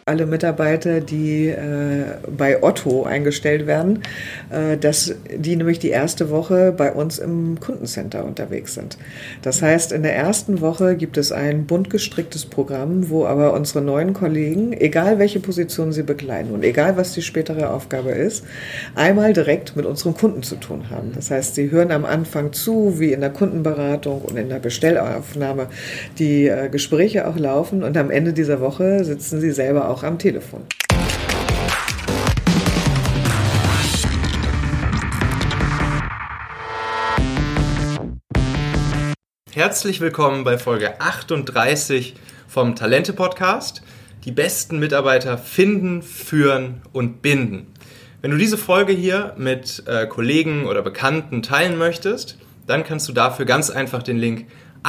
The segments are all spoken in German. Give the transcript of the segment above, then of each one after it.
alle Mitarbeiter, die bei Otto eingestellt werden, dass die nämlich die erste Woche bei uns im Kundencenter unterwegs sind. Das heißt, in der ersten Woche gibt es ein bunt gestricktes Programm, wo aber unsere neuen Kollegen, egal welche Position sie bekleiden und egal was die spätere Aufgabe ist, einmal direkt mit unserem Kunden zu tun haben. Das heißt, sie hören am Anfang zu, wie in der Kundenberatung und in der Bestellaufnahme die Gespräche auch laufen, und am Ende dieser Woche sitzen sie selber auch am Telefon. Herzlich willkommen bei Folge 38 vom Talente-Podcast. Die besten Mitarbeiter finden, führen und binden. Wenn du diese Folge hier mit Kollegen oder Bekannten teilen möchtest, dann kannst du dafür ganz einfach den Link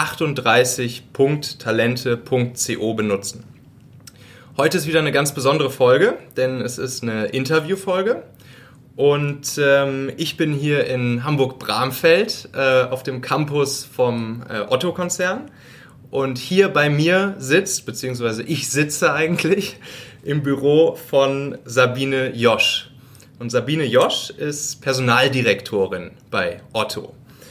38.talente.co benutzen. Heute ist wieder eine ganz besondere Folge, denn es ist eine Interviewfolge. Und ich bin hier in Hamburg-Bramfeld auf dem Campus vom Otto-Konzern. Und hier bei mir sitzt, beziehungsweise ich sitze eigentlich, im Büro von Sabine Josch. Und Sabine Josch ist Personaldirektorin bei Otto.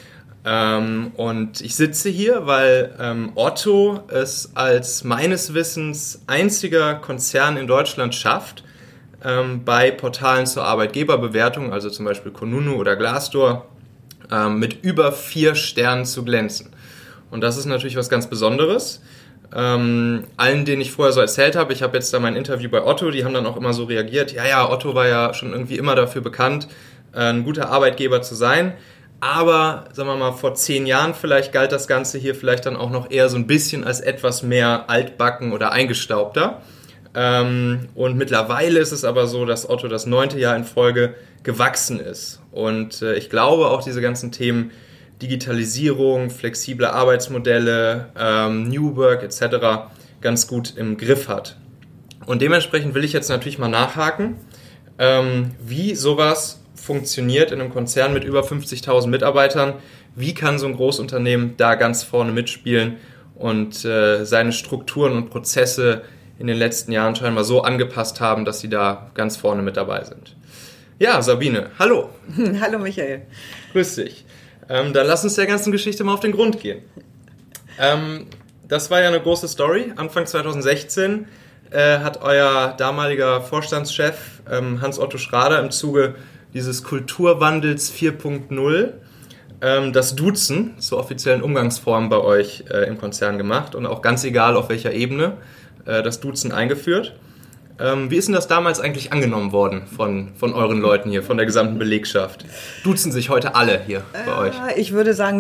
Und ich sitze hier, weil Otto es als meines Wissens einziger Konzern in Deutschland schafft, bei Portalen zur Arbeitgeberbewertung, also zum Beispiel Kununu oder Glassdoor, mit über 4 Sternen zu glänzen. Und das ist natürlich was ganz Besonderes. Allen, denen ich vorher so erzählt habe, ich habe jetzt da mein Interview bei Otto, die haben dann auch immer so reagiert, ja, Otto war ja schon irgendwie immer dafür bekannt, ein guter Arbeitgeber zu sein. Aber, sagen wir mal, vor 10 Jahren vielleicht galt das Ganze hier vielleicht dann auch noch eher so ein bisschen als etwas mehr altbacken oder eingestaubter. Und mittlerweile ist es aber so, dass Otto das 9. Jahr in Folge gewachsen ist. Und ich glaube auch diese ganzen Themen Digitalisierung, flexible Arbeitsmodelle, New Work etc. ganz gut im Griff hat. Und dementsprechend will ich jetzt natürlich mal nachhaken, wie sowas funktioniert in einem Konzern mit über 50.000 Mitarbeitern. Wie kann so ein Großunternehmen da ganz vorne mitspielen und seine Strukturen und Prozesse in den letzten Jahren scheinbar so angepasst haben, dass sie da ganz vorne mit dabei sind. Ja, Sabine, hallo. Hallo Michael. Grüß dich. Dann lass uns der ganzen Geschichte mal auf den Grund gehen. Das war ja eine große Story. Anfang 2016 hat euer damaliger Vorstandschef Hans-Otto Schrader im Zuge dieses Kulturwandels 4.0 das Duzen zur offiziellen Umgangsform bei euch im Konzern gemacht und auch ganz egal auf welcher Ebene das Duzen eingeführt. Wie ist denn das damals eigentlich angenommen worden von euren Leuten hier, von der gesamten Belegschaft? Duzen sich heute alle hier bei euch? Ich würde sagen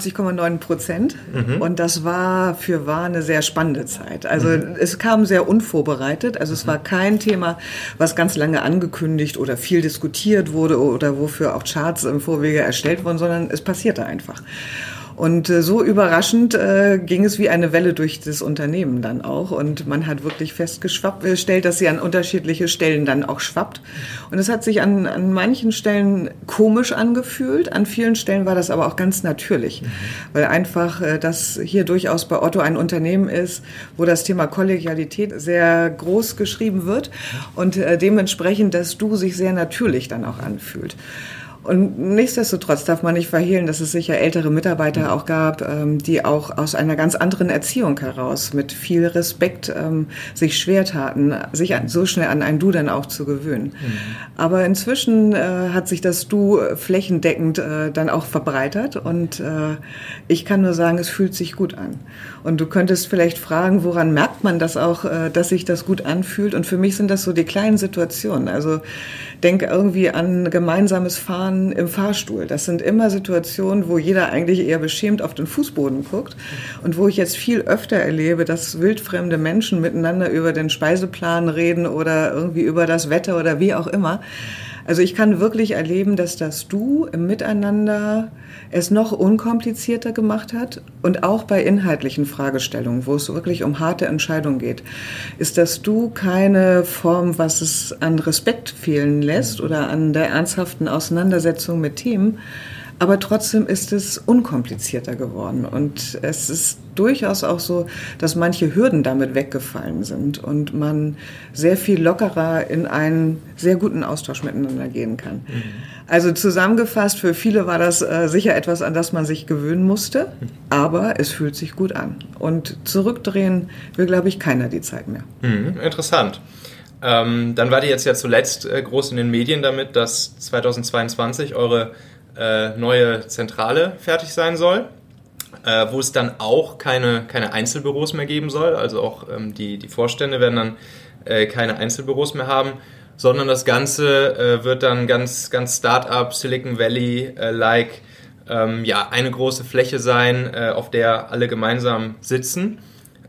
99,9%. Und das war eine sehr spannende Zeit. Also es kam sehr unvorbereitet. Also es war kein Thema, was ganz lange angekündigt oder viel diskutiert wurde oder wofür auch Charts im Vorwege erstellt wurden, sondern es passierte einfach. Und so überraschend ging es wie eine Welle durch das Unternehmen dann auch. Und man hat wirklich festgestellt, dass sie an unterschiedliche Stellen dann auch schwappt. Und es hat sich an manchen Stellen komisch angefühlt. An vielen Stellen war das aber auch ganz natürlich. Weil einfach das hier durchaus bei Otto ein Unternehmen ist, wo das Thema Kollegialität sehr groß geschrieben wird. Und dementsprechend das Du sich sehr natürlich dann auch anfühlt. Und nichtsdestotrotz darf man nicht verhehlen, dass es sicher ältere Mitarbeiter auch gab, die auch aus einer ganz anderen Erziehung heraus mit viel Respekt sich schwer taten, sich so schnell an ein Du dann auch zu gewöhnen. Aber inzwischen hat sich das Du flächendeckend dann auch verbreitert und ich kann nur sagen, es fühlt sich gut an. Und du könntest vielleicht fragen, woran merkt man das auch, dass sich das gut anfühlt? Und für mich sind das so die kleinen Situationen. Also denk irgendwie an gemeinsames Fahren im Fahrstuhl. Das sind immer Situationen, wo jeder eigentlich eher beschämt auf den Fußboden guckt und wo ich jetzt viel öfter erlebe, dass wildfremde Menschen miteinander über den Speiseplan reden oder irgendwie über das Wetter oder wie auch immer. Also ich kann wirklich erleben, dass das Du im Miteinander es noch unkomplizierter gemacht hat und auch bei inhaltlichen Fragestellungen, wo es wirklich um harte Entscheidungen geht, ist das Du keine Form, was es an Respekt fehlen lässt oder an der ernsthaften Auseinandersetzung mit Themen, aber trotzdem ist es unkomplizierter geworden und es ist durchaus auch so, dass manche Hürden damit weggefallen sind und man sehr viel lockerer in einen sehr guten Austausch miteinander gehen kann. Mhm. Also zusammengefasst, für viele war das sicher etwas, an das man sich gewöhnen musste, aber es fühlt sich gut an. Und zurückdrehen will, glaube ich, keiner die Zeit mehr. Mhm, interessant. Dann wart ihr jetzt ja zuletzt groß in den Medien damit, dass 2022 eure neue Zentrale fertig sein soll, wo es dann auch keine Einzelbüros mehr geben soll. Also auch die Vorstände werden dann keine Einzelbüros mehr haben, sondern das Ganze wird dann ganz Start-up, Silicon Valley-like eine große Fläche sein, auf der alle gemeinsam sitzen.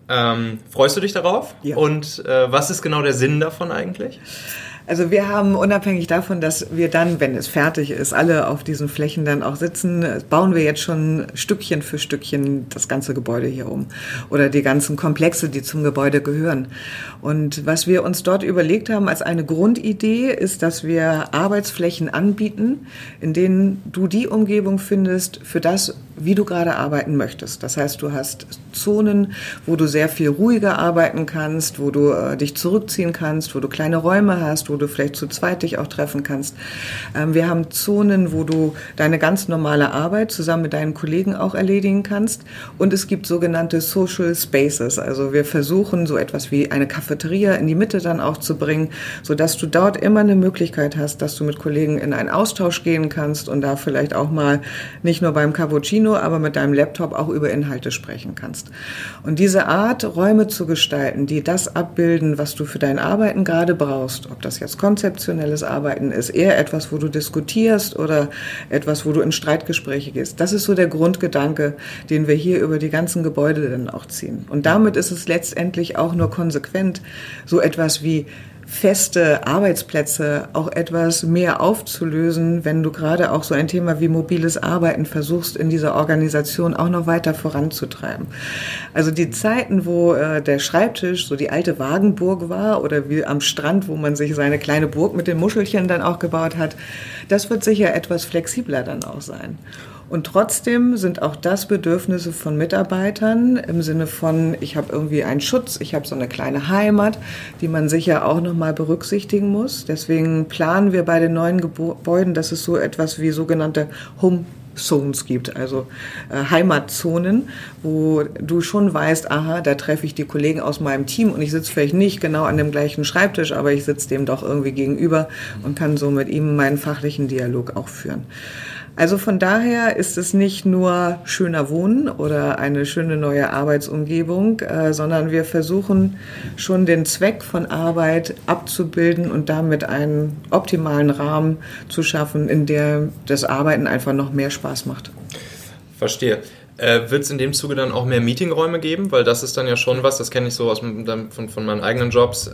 Freust du dich darauf? Ja. Und was ist genau der Sinn davon eigentlich? Also wir haben unabhängig davon, dass wir dann, wenn es fertig ist, alle auf diesen Flächen dann auch sitzen, bauen wir jetzt schon Stückchen für Stückchen das ganze Gebäude hier um oder die ganzen Komplexe, die zum Gebäude gehören. Und was wir uns dort überlegt haben als eine Grundidee ist, dass wir Arbeitsflächen anbieten, in denen du die Umgebung findest für das, wie du gerade arbeiten möchtest. Das heißt, du hast Zonen, wo du sehr viel ruhiger arbeiten kannst, wo du dich zurückziehen kannst, wo du kleine Räume hast, wo du vielleicht zu zweit dich auch treffen kannst. Wir haben Zonen, wo du deine ganz normale Arbeit zusammen mit deinen Kollegen auch erledigen kannst. Und es gibt sogenannte Social Spaces. Also wir versuchen, so etwas wie eine Cafeteria in die Mitte dann auch zu bringen, sodass du dort immer eine Möglichkeit hast, dass du mit Kollegen in einen Austausch gehen kannst und da vielleicht auch mal nicht nur beim Cappuccino, aber mit deinem Laptop auch über Inhalte sprechen kannst. Und diese Art, Räume zu gestalten, die das abbilden, was du für dein Arbeiten gerade brauchst, ob das jetzt konzeptionelles Arbeiten ist, eher etwas, wo du diskutierst oder etwas, wo du in Streitgespräche gehst. Das ist so der Grundgedanke, den wir hier über die ganzen Gebäude dann auch ziehen. Und damit ist es letztendlich auch nur konsequent, so etwas wie feste Arbeitsplätze auch etwas mehr aufzulösen, wenn du gerade auch so ein Thema wie mobiles Arbeiten versuchst, in dieser Organisation auch noch weiter voranzutreiben. Also die Zeiten, wo der Schreibtisch so die alte Wagenburg war oder wie am Strand, wo man sich seine kleine Burg mit den Muschelchen dann auch gebaut hat, das wird sicher etwas flexibler dann auch sein. Und trotzdem sind auch das Bedürfnisse von Mitarbeitern im Sinne von, ich habe irgendwie einen Schutz, ich habe so eine kleine Heimat, die man sicher auch nochmal berücksichtigen muss. Deswegen planen wir bei den neuen Gebäuden, dass es so etwas wie sogenannte Home Zones gibt, also Heimatzonen, wo du schon weißt, aha, da treffe ich die Kollegen aus meinem Team und ich sitze vielleicht nicht genau an dem gleichen Schreibtisch, aber ich sitze dem doch irgendwie gegenüber und kann so mit ihm meinen fachlichen Dialog auch führen. Also von daher ist es nicht nur schöner Wohnen oder eine schöne neue Arbeitsumgebung, sondern wir versuchen schon den Zweck von Arbeit abzubilden und damit einen optimalen Rahmen zu schaffen, in der das Arbeiten einfach noch mehr Spaß macht. Verstehe. Wird es in dem Zuge dann auch mehr Meetingräume geben? Weil das ist dann ja schon was, das kenne ich so von meinen eigenen Jobs.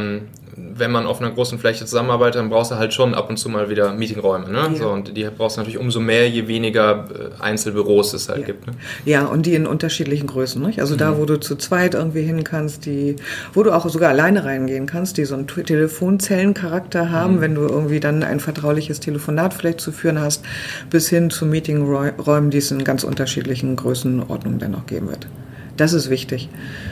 Wenn man auf einer großen Fläche zusammenarbeitet, dann brauchst du halt schon ab und zu mal wieder Meetingräume. Ne? Ja. So, und die brauchst du natürlich umso mehr, je weniger Einzelbüros es halt gibt. Ne? Ja, und die in unterschiedlichen Größen. Nicht? Also da, wo du zu zweit irgendwie hin kannst, wo du auch sogar alleine reingehen kannst, die so einen Telefonzellencharakter haben, wenn du irgendwie dann ein vertrauliches Telefonat vielleicht zu führen hast, bis hin zu Meetingräumen, die es in ganz unterschiedlichen Größenordnungen dann noch geben wird. Das ist wichtig.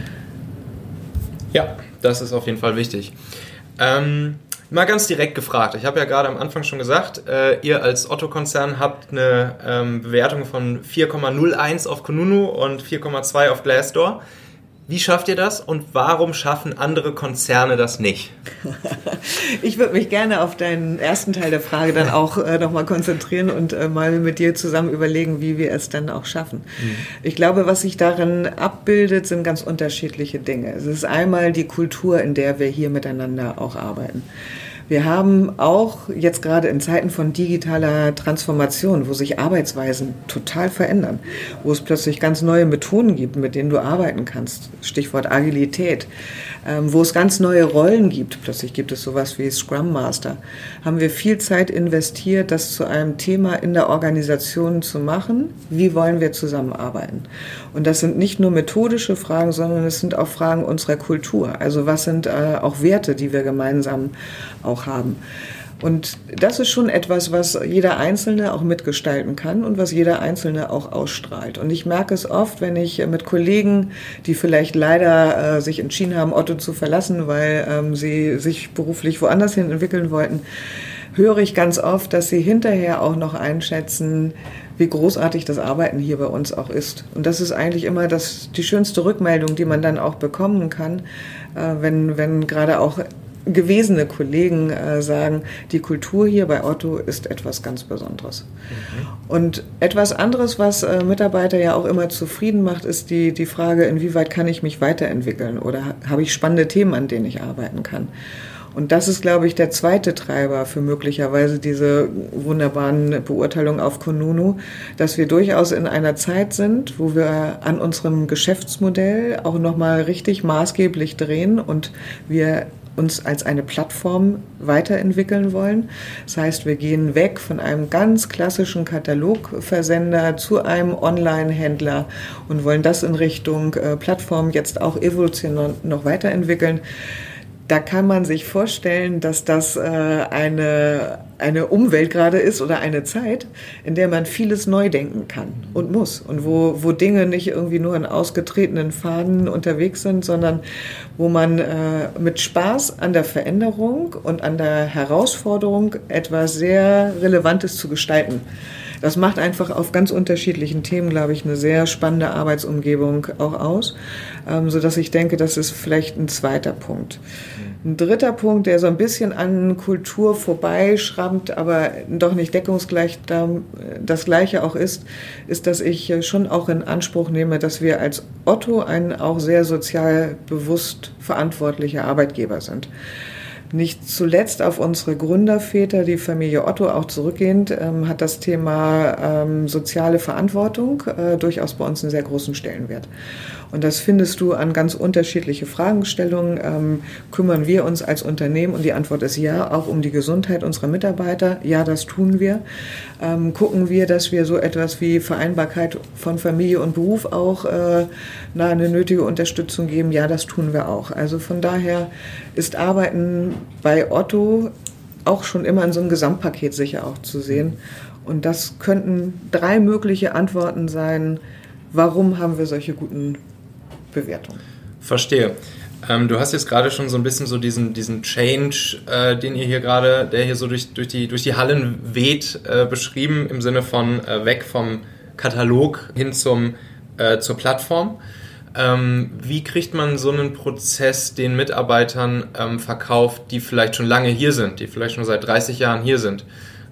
Ja, das ist auf jeden Fall wichtig. Mal ganz direkt gefragt. Ich habe ja gerade am Anfang schon gesagt, ihr als Otto-Konzern habt eine Bewertung von 4,01 auf Kununu und 4,2 auf Glassdoor. Wie schafft ihr das und warum schaffen andere Konzerne das nicht? Ich würde mich gerne auf deinen ersten Teil der Frage dann auch nochmal konzentrieren und mal mit dir zusammen überlegen, wie wir es dann auch schaffen. Ich glaube, was sich darin abbildet, sind ganz unterschiedliche Dinge. Es ist einmal die Kultur, in der wir hier miteinander auch arbeiten. Wir haben auch jetzt gerade in Zeiten von digitaler Transformation, wo sich Arbeitsweisen total verändern, wo es plötzlich ganz neue Methoden gibt, mit denen du arbeiten kannst, Stichwort Agilität, wo es ganz neue Rollen gibt, plötzlich gibt es sowas wie Scrum Master, haben wir viel Zeit investiert, das zu einem Thema in der Organisation zu machen, wie wollen wir zusammenarbeiten. Und das sind nicht nur methodische Fragen, sondern es sind auch Fragen unserer Kultur, also was sind auch Werte, die wir gemeinsam auch haben. Und das ist schon etwas, was jeder Einzelne auch mitgestalten kann und was jeder Einzelne auch ausstrahlt. Und ich merke es oft, wenn ich mit Kollegen, die vielleicht leider sich entschieden haben, Otto zu verlassen, weil sie sich beruflich woanders hin entwickeln wollten, höre ich ganz oft, dass sie hinterher auch noch einschätzen, wie großartig das Arbeiten hier bei uns auch ist. Und das ist eigentlich immer die schönste Rückmeldung, die man dann auch bekommen kann, wenn gerade auch gewesene Kollegen sagen, die Kultur hier bei Otto ist etwas ganz Besonderes. Und etwas anderes, was Mitarbeiter ja auch immer zufrieden macht, ist die Frage, inwieweit kann ich mich weiterentwickeln oder habe ich spannende Themen, an denen ich arbeiten kann. Und das ist, glaube ich, der zweite Treiber für möglicherweise diese wunderbaren Beurteilungen auf Kununu, dass wir durchaus in einer Zeit sind, wo wir an unserem Geschäftsmodell auch nochmal richtig maßgeblich drehen und wir uns als eine Plattform weiterentwickeln wollen. Das heißt, wir gehen weg von einem ganz klassischen Katalogversender zu einem Online-Händler und wollen das in Richtung Plattform jetzt auch evolutionär noch weiterentwickeln. Da kann man sich vorstellen, dass das eine Umwelt gerade ist oder eine Zeit, in der man vieles neu denken kann und muss. Und wo Dinge nicht irgendwie nur in ausgetretenen Pfaden unterwegs sind, sondern wo man mit Spaß an der Veränderung und an der Herausforderung etwas sehr Relevantes zu gestalten. Das macht einfach auf ganz unterschiedlichen Themen, glaube ich, eine sehr spannende Arbeitsumgebung auch aus, sodass ich denke, das ist vielleicht ein zweiter Punkt. Ein dritter Punkt, der so ein bisschen an Kultur vorbeischrammt, aber doch nicht deckungsgleich das Gleiche auch ist, dass ich schon auch in Anspruch nehme, dass wir als Otto ein auch sehr sozial bewusst verantwortlicher Arbeitgeber sind. Nicht zuletzt auf unsere Gründerväter, die Familie Otto auch zurückgehend, hat das Thema soziale Verantwortung durchaus bei uns einen sehr großen Stellenwert. Und das findest du an ganz unterschiedliche Fragestellungen. Kümmern wir uns als Unternehmen? Und die Antwort ist ja, auch um die Gesundheit unserer Mitarbeiter. Ja, das tun wir. Gucken wir, dass wir so etwas wie Vereinbarkeit von Familie und Beruf auch eine nötige Unterstützung geben? Ja, das tun wir auch. Also von daher ist Arbeiten bei Otto auch schon immer in so einem Gesamtpaket sicher auch zu sehen. Und das könnten 3 mögliche Antworten sein, warum haben wir solche guten Bewertungen. Verstehe. Du hast jetzt gerade schon so ein bisschen so diesen Change, den ihr hier gerade, der hier so durch die Hallen weht, beschrieben, im Sinne von weg vom Katalog hin zur Plattform. Wie kriegt man so einen Prozess den Mitarbeitern verkauft, die vielleicht schon lange hier sind, die vielleicht schon seit 30 Jahren hier sind?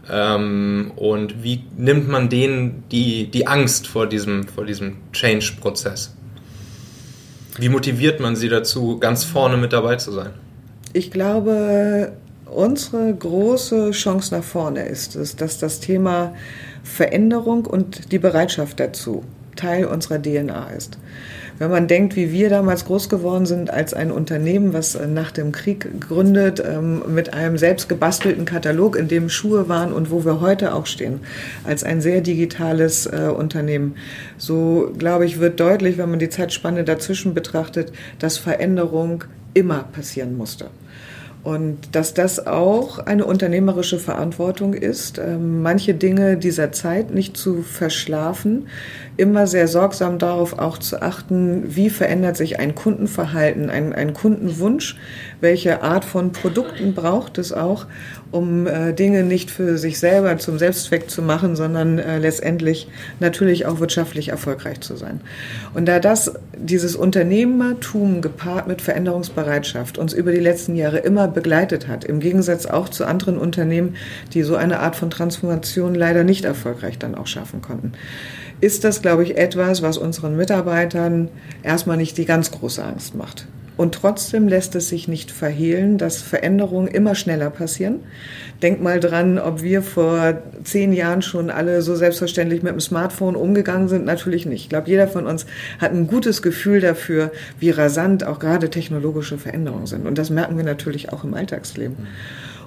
Und wie nimmt man denen die Angst vor diesem Change-Prozess? Wie motiviert man sie dazu, ganz vorne mit dabei zu sein? Ich glaube, unsere große Chance nach vorne ist es, dass das Thema Veränderung und die Bereitschaft dazu Teil unserer DNA ist. Wenn man denkt, wie wir damals groß geworden sind als ein Unternehmen, was nach dem Krieg gründet, mit einem selbst gebastelten Katalog, in dem Schuhe waren und wo wir heute auch stehen, als ein sehr digitales Unternehmen. So, glaube ich, wird deutlich, wenn man die Zeitspanne dazwischen betrachtet, dass Veränderung immer passieren musste. Und dass das auch eine unternehmerische Verantwortung ist, manche Dinge dieser Zeit nicht zu verschlafen, immer sehr sorgsam darauf auch zu achten, wie verändert sich ein Kundenverhalten, ein Kundenwunsch, welche Art von Produkten braucht es auch, um Dinge nicht für sich selber zum Selbstzweck zu machen, sondern letztendlich natürlich auch wirtschaftlich erfolgreich zu sein. Und da dieses Unternehmertum gepaart mit Veränderungsbereitschaft uns über die letzten Jahre immer begleitet hat, im Gegensatz auch zu anderen Unternehmen, die so eine Art von Transformation leider nicht erfolgreich dann auch schaffen konnten, ist das, glaube ich, etwas, was unseren Mitarbeitern erstmal nicht die ganz große Angst macht. Und trotzdem lässt es sich nicht verhehlen, dass Veränderungen immer schneller passieren. Denk mal dran, ob wir vor 10 Jahren schon alle so selbstverständlich mit dem Smartphone umgegangen sind. Natürlich nicht. Ich glaube, jeder von uns hat ein gutes Gefühl dafür, wie rasant auch gerade technologische Veränderungen sind. Und das merken wir natürlich auch im Alltagsleben.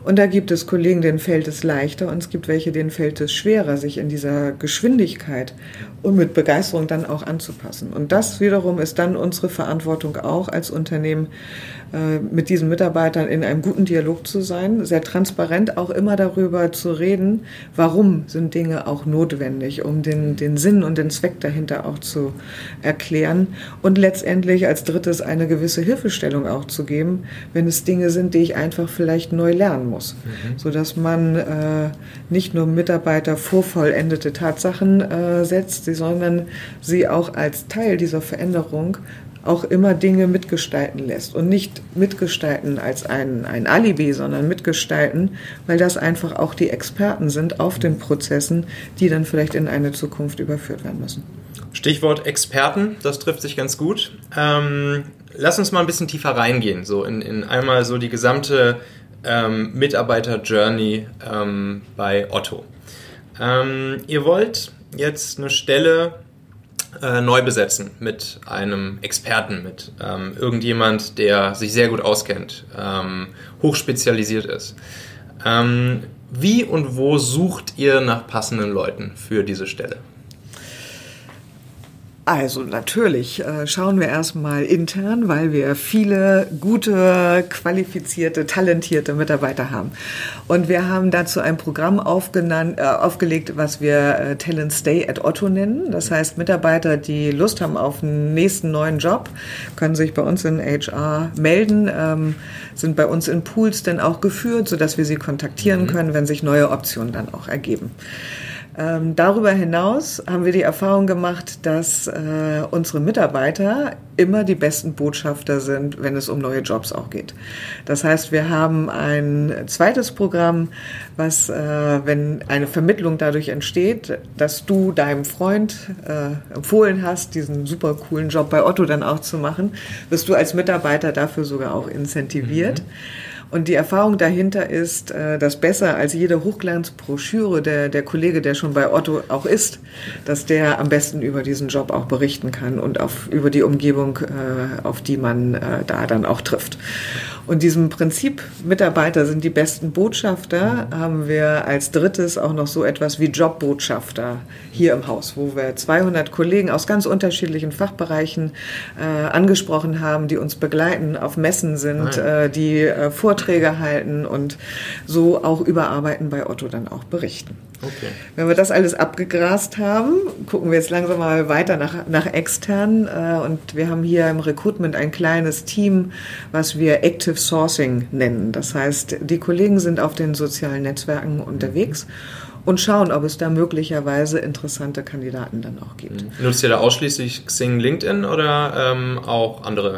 Und da gibt es Kollegen, denen fällt es leichter und es gibt welche, denen fällt es schwerer, sich in dieser Geschwindigkeit und mit Begeisterung dann auch anzupassen. Und das wiederum ist dann unsere Verantwortung auch als Unternehmen, mit diesen Mitarbeitern in einem guten Dialog zu sein, sehr transparent auch immer darüber zu reden, warum sind Dinge auch notwendig, um den Sinn und den Zweck dahinter auch zu erklären und letztendlich als drittes eine gewisse Hilfestellung auch zu geben, wenn es Dinge sind, die ich einfach vielleicht neu lernen muss, sodass man nicht nur Mitarbeiter vor vollendete Tatsachen setzt, sondern sie auch als Teil dieser Veränderung auch immer Dinge mitgestalten lässt und nicht mitgestalten als ein Alibi, sondern mitgestalten, weil das einfach auch die Experten sind auf den Prozessen, die dann vielleicht in eine Zukunft überführt werden müssen. Stichwort Experten, das trifft sich ganz gut. Lass uns mal ein bisschen tiefer reingehen, so in einmal so die gesamte Mitarbeiter-Journey bei Otto. Ihr wollt jetzt eine Stelle neu besetzen mit einem Experten, mit irgendjemand, der sich sehr gut auskennt, hochspezialisiert ist. Wie und wo sucht ihr nach passenden Leuten für diese Stelle? Also natürlich schauen wir erstmal intern, weil wir viele gute, qualifizierte, talentierte Mitarbeiter haben. Und wir haben dazu ein Programm aufgelegt, was wir Talent Stay at Otto nennen. Das heißt, Mitarbeiter, die Lust haben auf einen nächsten neuen Job, können sich bei uns in HR melden, sind bei uns in Pools dann auch geführt, sodass wir sie kontaktieren können, wenn sich neue Optionen dann auch ergeben. Darüber hinaus haben wir die Erfahrung gemacht, dass unsere Mitarbeiter immer die besten Botschafter sind, wenn es um neue Jobs auch geht. Das heißt, wir haben ein zweites Programm, was, wenn eine Vermittlung dadurch entsteht, dass du deinem Freund empfohlen hast, diesen super coolen Job bei Otto dann auch zu machen, wirst du als Mitarbeiter dafür sogar auch incentiviert. Und die Erfahrung dahinter ist, dass besser als jede Hochglanzbroschüre der Kollege, der schon bei Otto auch ist, dass der am besten über diesen Job auch berichten kann und über die Umgebung, auf die man da dann auch trifft. Und diesem Prinzip, Mitarbeiter sind die besten Botschafter, haben wir als drittes auch noch so etwas wie Jobbotschafter hier im Haus, wo wir 200 Kollegen aus ganz unterschiedlichen Fachbereichen angesprochen haben, die uns begleiten, auf Messen sind, die Vorträge halten und so auch über Arbeiten bei Otto dann auch berichten. Okay. Wenn wir das alles abgegrast haben, gucken wir jetzt langsam mal weiter nach extern. Und wir haben hier im Recruitment ein kleines Team, was wir Active Sourcing nennen. Das heißt, die Kollegen sind auf den sozialen Netzwerken unterwegs und schauen, ob es da möglicherweise interessante Kandidaten dann auch gibt. Nutzt ihr da ausschließlich Xing, LinkedIn oder auch andere?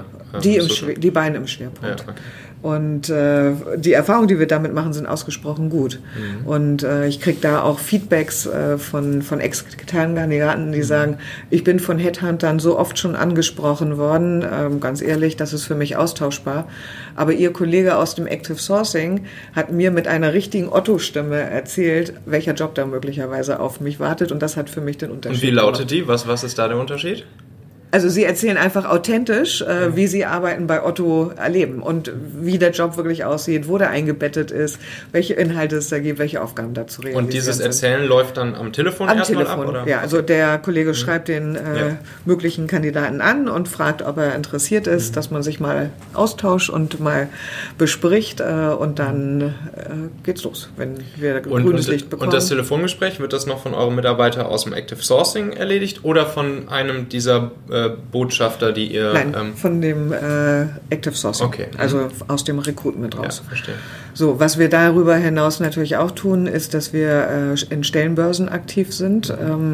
Die beiden im Schwerpunkt. Ja, okay. Und die Erfahrungen, die wir damit machen, sind ausgesprochen gut. Und ich kriege da auch Feedbacks von externen Kandidaten, die sagen, ich bin von Headhuntern so oft schon angesprochen worden, ganz ehrlich, das ist für mich austauschbar. Aber Ihr Kollege aus dem Active Sourcing hat mir mit einer richtigen Otto-Stimme erzählt, welcher Job da möglicherweise auf mich wartet. Und das hat für mich den Unterschied gemacht. Und wie lautet die? Was ist da der Unterschied? Also Sie erzählen einfach authentisch, wie Sie Arbeiten bei Otto erleben und wie der Job wirklich aussieht, wo der eingebettet ist, welche Inhalte es da gibt, welche Aufgaben da zu realisieren Und dieses Erzählen läuft dann am Telefon erstmal ab? Oder? Ja, also der Kollege schreibt den möglichen Kandidaten an und fragt, ob er interessiert ist, dass man sich mal austauscht und mal bespricht und dann geht's los, wenn wir grünes Licht bekommen. Und das Telefongespräch, wird das noch von eurem Mitarbeiter aus dem Active Sourcing erledigt oder von einem dieser Botschafter, die ihr... Nein, von dem Active Sourcing, okay. Also aus dem Recruitment raus. Ja, verstehe. So, was wir darüber hinaus natürlich auch tun, ist, dass wir in Stellenbörsen aktiv sind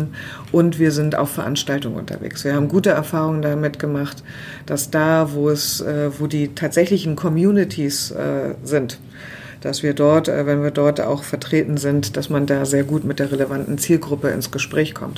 und wir sind auf Veranstaltungen unterwegs. Wir haben gute Erfahrungen damit gemacht, dass da, wo die tatsächlichen Communities sind, dass wir dort, wenn wir dort auch vertreten sind, dass man da sehr gut mit der relevanten Zielgruppe ins Gespräch kommt.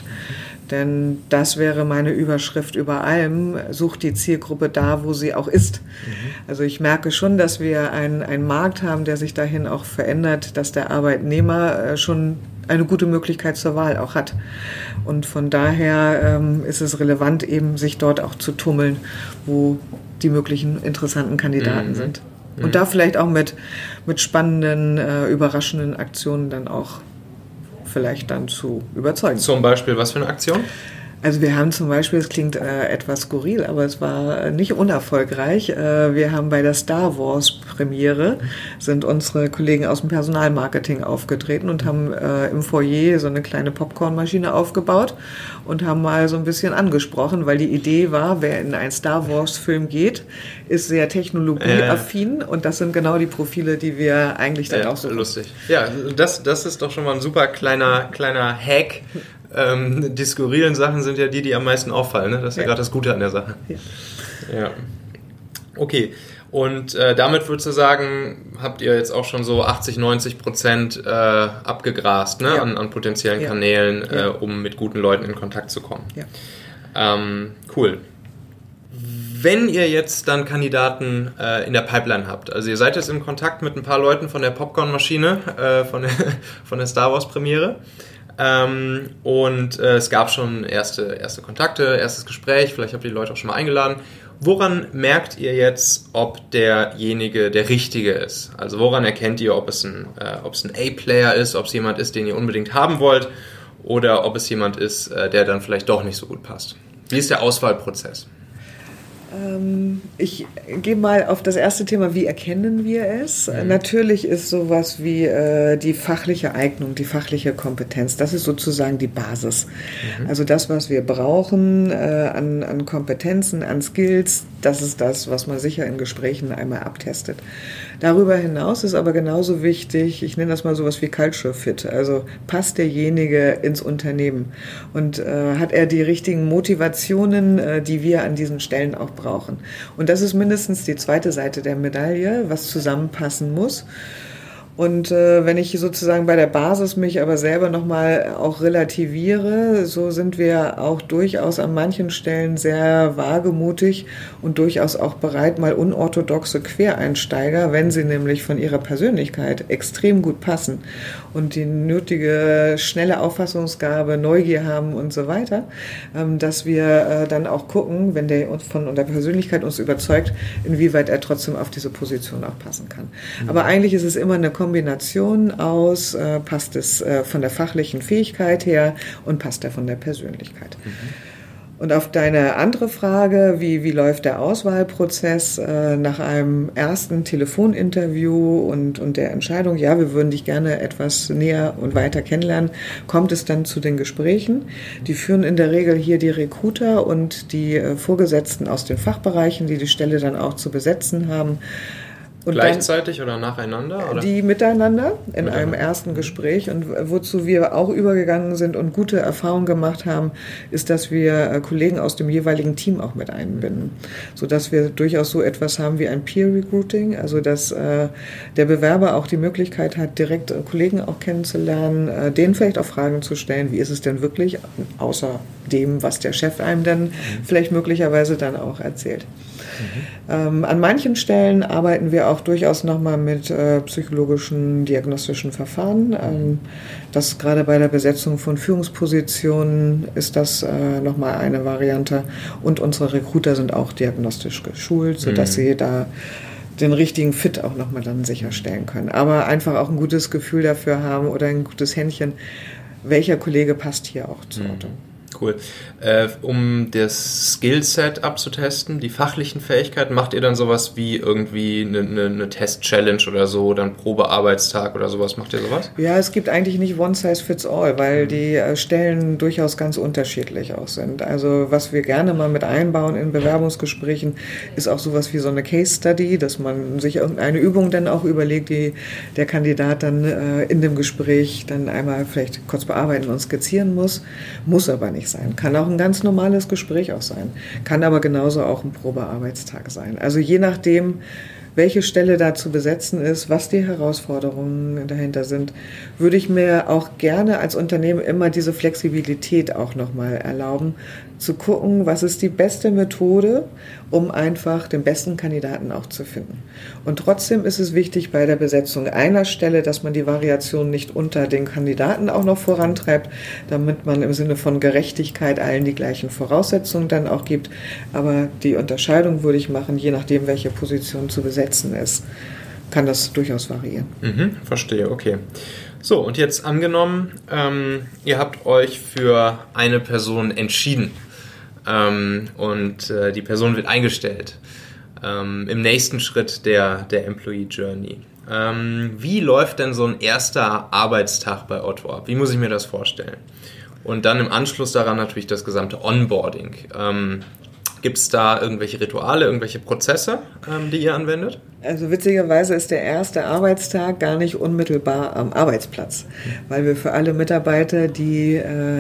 Denn das wäre meine Überschrift über allem, sucht die Zielgruppe da, wo sie auch ist. Also ich merke schon, dass wir einen Markt haben, der sich dahin auch verändert, dass der Arbeitnehmer schon eine gute Möglichkeit zur Wahl auch hat. Und von daher ist es relevant, eben sich dort auch zu tummeln, wo die möglichen interessanten Kandidaten sind. Und da vielleicht auch mit spannenden, überraschenden Aktionen dann auch vielleicht dann zu überzeugen. Zum Beispiel, was für eine Aktion? Also wir haben zum Beispiel, es klingt etwas skurril, aber es war nicht unerfolgreich. Wir haben bei der Star Wars Premiere, sind unsere Kollegen aus dem Personalmarketing aufgetreten und haben im Foyer so eine kleine Popcornmaschine aufgebaut und haben mal so ein bisschen angesprochen, weil die Idee war, wer in einen Star Wars Film geht, ist sehr technologieaffin und das sind genau die Profile, die wir eigentlich dann auch so lustig. Ja, das ist doch schon mal ein super kleiner Hack. Die skurrilen Sachen sind ja die am meisten auffallen. Ne? Das ist ja gerade das Gute an der Sache. Ja. Okay. Und damit würdest du sagen, habt ihr jetzt auch schon so 80-90% abgegrast, ne? An potenziellen Kanälen, um mit guten Leuten in Kontakt zu kommen. Ja. Cool. Wenn ihr jetzt dann Kandidaten in der Pipeline habt, also ihr seid jetzt in Kontakt mit ein paar Leuten von der Popcorn-Maschine, von der Star Wars Premiere, und es gab schon erste Kontakte, erstes Gespräch, vielleicht habt ihr die Leute auch schon mal eingeladen. Woran merkt ihr jetzt, ob derjenige der Richtige ist? Also woran erkennt ihr, ob es ein A-Player ist, ob es jemand ist, den ihr unbedingt haben wollt, oder ob es jemand ist, der dann vielleicht doch nicht so gut passt? Wie ist der Auswahlprozess? Ich gehe mal auf das erste Thema, wie erkennen wir es? Natürlich ist sowas wie die fachliche Eignung, die fachliche Kompetenz, das ist sozusagen die Basis. Also das, was wir brauchen an Kompetenzen, an Skills, das ist das, was man sicher in Gesprächen einmal abtestet. Darüber hinaus ist aber genauso wichtig, ich nenne das mal sowas wie Culture Fit, also passt derjenige ins Unternehmen und hat er die richtigen Motivationen, die wir an diesen Stellen auch brauchen. Und das ist mindestens die zweite Seite der Medaille, was zusammenpassen muss. Und wenn ich sozusagen bei der Basis mich aber selber nochmal auch relativiere, so sind wir auch durchaus an manchen Stellen sehr wagemutig und durchaus auch bereit, mal unorthodoxe Quereinsteiger, wenn sie nämlich von ihrer Persönlichkeit extrem gut passen und die nötige schnelle Auffassungsgabe, Neugier haben und so weiter, dass wir dann auch gucken, wenn der uns von der Persönlichkeit uns überzeugt, inwieweit er trotzdem auf diese Position auch passen kann. Aber eigentlich ist es immer eine Kombination aus, passt es von der fachlichen Fähigkeit her und passt er von der Persönlichkeit. Und auf deine andere Frage, wie läuft der Auswahlprozess nach einem ersten Telefoninterview und der Entscheidung, ja, wir würden dich gerne etwas näher und weiter kennenlernen, kommt es dann zu den Gesprächen. Die führen in der Regel hier die Recruiter und die Vorgesetzten aus den Fachbereichen, die Stelle dann auch zu besetzen haben. Und gleichzeitig oder nacheinander? Oder? Die miteinander in einem ersten Gespräch. Und wozu wir auch übergegangen sind und gute Erfahrungen gemacht haben, ist, dass wir Kollegen aus dem jeweiligen Team auch mit einbinden. Sodass wir durchaus so etwas haben wie ein Peer Recruiting, also dass der Bewerber auch die Möglichkeit hat, direkt Kollegen auch kennenzulernen, denen vielleicht auch Fragen zu stellen, wie ist es denn wirklich, außer dem, was der Chef einem dann vielleicht möglicherweise dann auch erzählt. An manchen Stellen arbeiten wir auch durchaus nochmal mit psychologischen, diagnostischen Verfahren. Das gerade bei der Besetzung von Führungspositionen ist das nochmal eine Variante. Und unsere Recruiter sind auch diagnostisch geschult, sodass sie da den richtigen Fit auch nochmal dann sicherstellen können. Aber einfach auch ein gutes Gefühl dafür haben oder ein gutes Händchen, welcher Kollege passt hier auch zur Ordnung. Cool. Um das Skillset abzutesten, die fachlichen Fähigkeiten, macht ihr dann sowas wie irgendwie eine Test-Challenge oder so, dann Probearbeitstag oder sowas? Macht ihr sowas? Ja, es gibt eigentlich nicht one size fits all, weil die Stellen durchaus ganz unterschiedlich auch sind. Also was wir gerne mal mit einbauen in Bewerbungsgesprächen, ist auch sowas wie so eine Case-Study, dass man sich irgendeine Übung dann auch überlegt, die der Kandidat dann in dem Gespräch dann einmal vielleicht kurz bearbeiten und skizzieren muss aber nicht sein. Kann auch ein ganz normales Gespräch auch sein. Kann aber genauso auch ein Probearbeitstag sein. Also je nachdem, welche Stelle da zu besetzen ist, was die Herausforderungen dahinter sind, würde ich mir auch gerne als Unternehmen immer diese Flexibilität auch nochmal erlauben, zu gucken, was ist die beste Methode um einfach den besten Kandidaten auch zu finden. Und trotzdem ist es wichtig bei der Besetzung einer Stelle, dass man die Variation nicht unter den Kandidaten auch noch vorantreibt, damit man im Sinne von Gerechtigkeit allen die gleichen Voraussetzungen dann auch gibt. Aber die Unterscheidung würde ich machen, je nachdem, welche Position zu besetzen ist, kann das durchaus variieren. Verstehe, okay. So, und jetzt angenommen, ihr habt euch für eine Person entschieden und die Person wird eingestellt im nächsten Schritt der Employee Journey. Wie läuft denn so ein erster Arbeitstag bei Otto ab? Wie muss ich mir das vorstellen? Und dann im Anschluss daran natürlich das gesamte Onboarding. Gibt es da irgendwelche Rituale, irgendwelche Prozesse, die ihr anwendet? Also witzigerweise ist der erste Arbeitstag gar nicht unmittelbar am Arbeitsplatz, weil wir für alle Mitarbeiter, die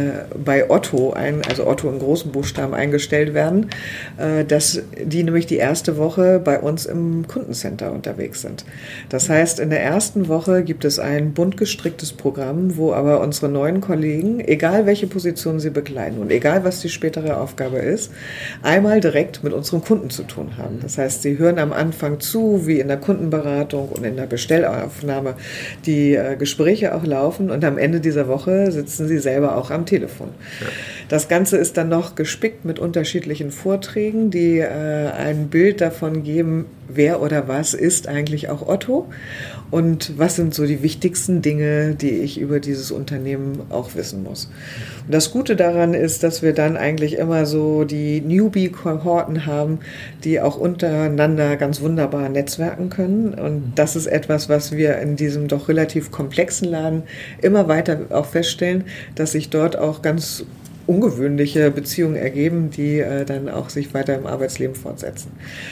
bei Otto, also Otto in großen Buchstaben eingestellt werden, dass die nämlich die erste Woche bei uns im Kundencenter unterwegs sind. Das heißt, in der ersten Woche gibt es ein bunt gestricktes Programm, wo aber unsere neuen Kollegen, egal welche Position sie bekleiden und egal was die spätere Aufgabe ist, einmal direkt mit unseren Kunden zu tun haben. Das heißt, sie hören am Anfang zu, wie in der Kundenberatung und in der Bestellaufnahme die Gespräche auch laufen und am Ende dieser Woche sitzen sie selber auch am Telefon. Ja. Das Ganze ist dann noch gespickt mit unterschiedlichen Vorträgen, die ein Bild davon geben, wer oder was ist eigentlich auch Otto und was sind so die wichtigsten Dinge, die ich über dieses Unternehmen auch wissen muss. Und das Gute daran ist, dass wir dann eigentlich immer so die Newbie-Kohorten haben, die auch untereinander ganz wunderbar netzwerken können. Und das ist etwas, was wir in diesem doch relativ komplexen Laden immer weiter auch feststellen, dass sich dort auch ganz ungewöhnliche Beziehungen ergeben, die dann auch sich weiter im Arbeitsleben fortsetzen.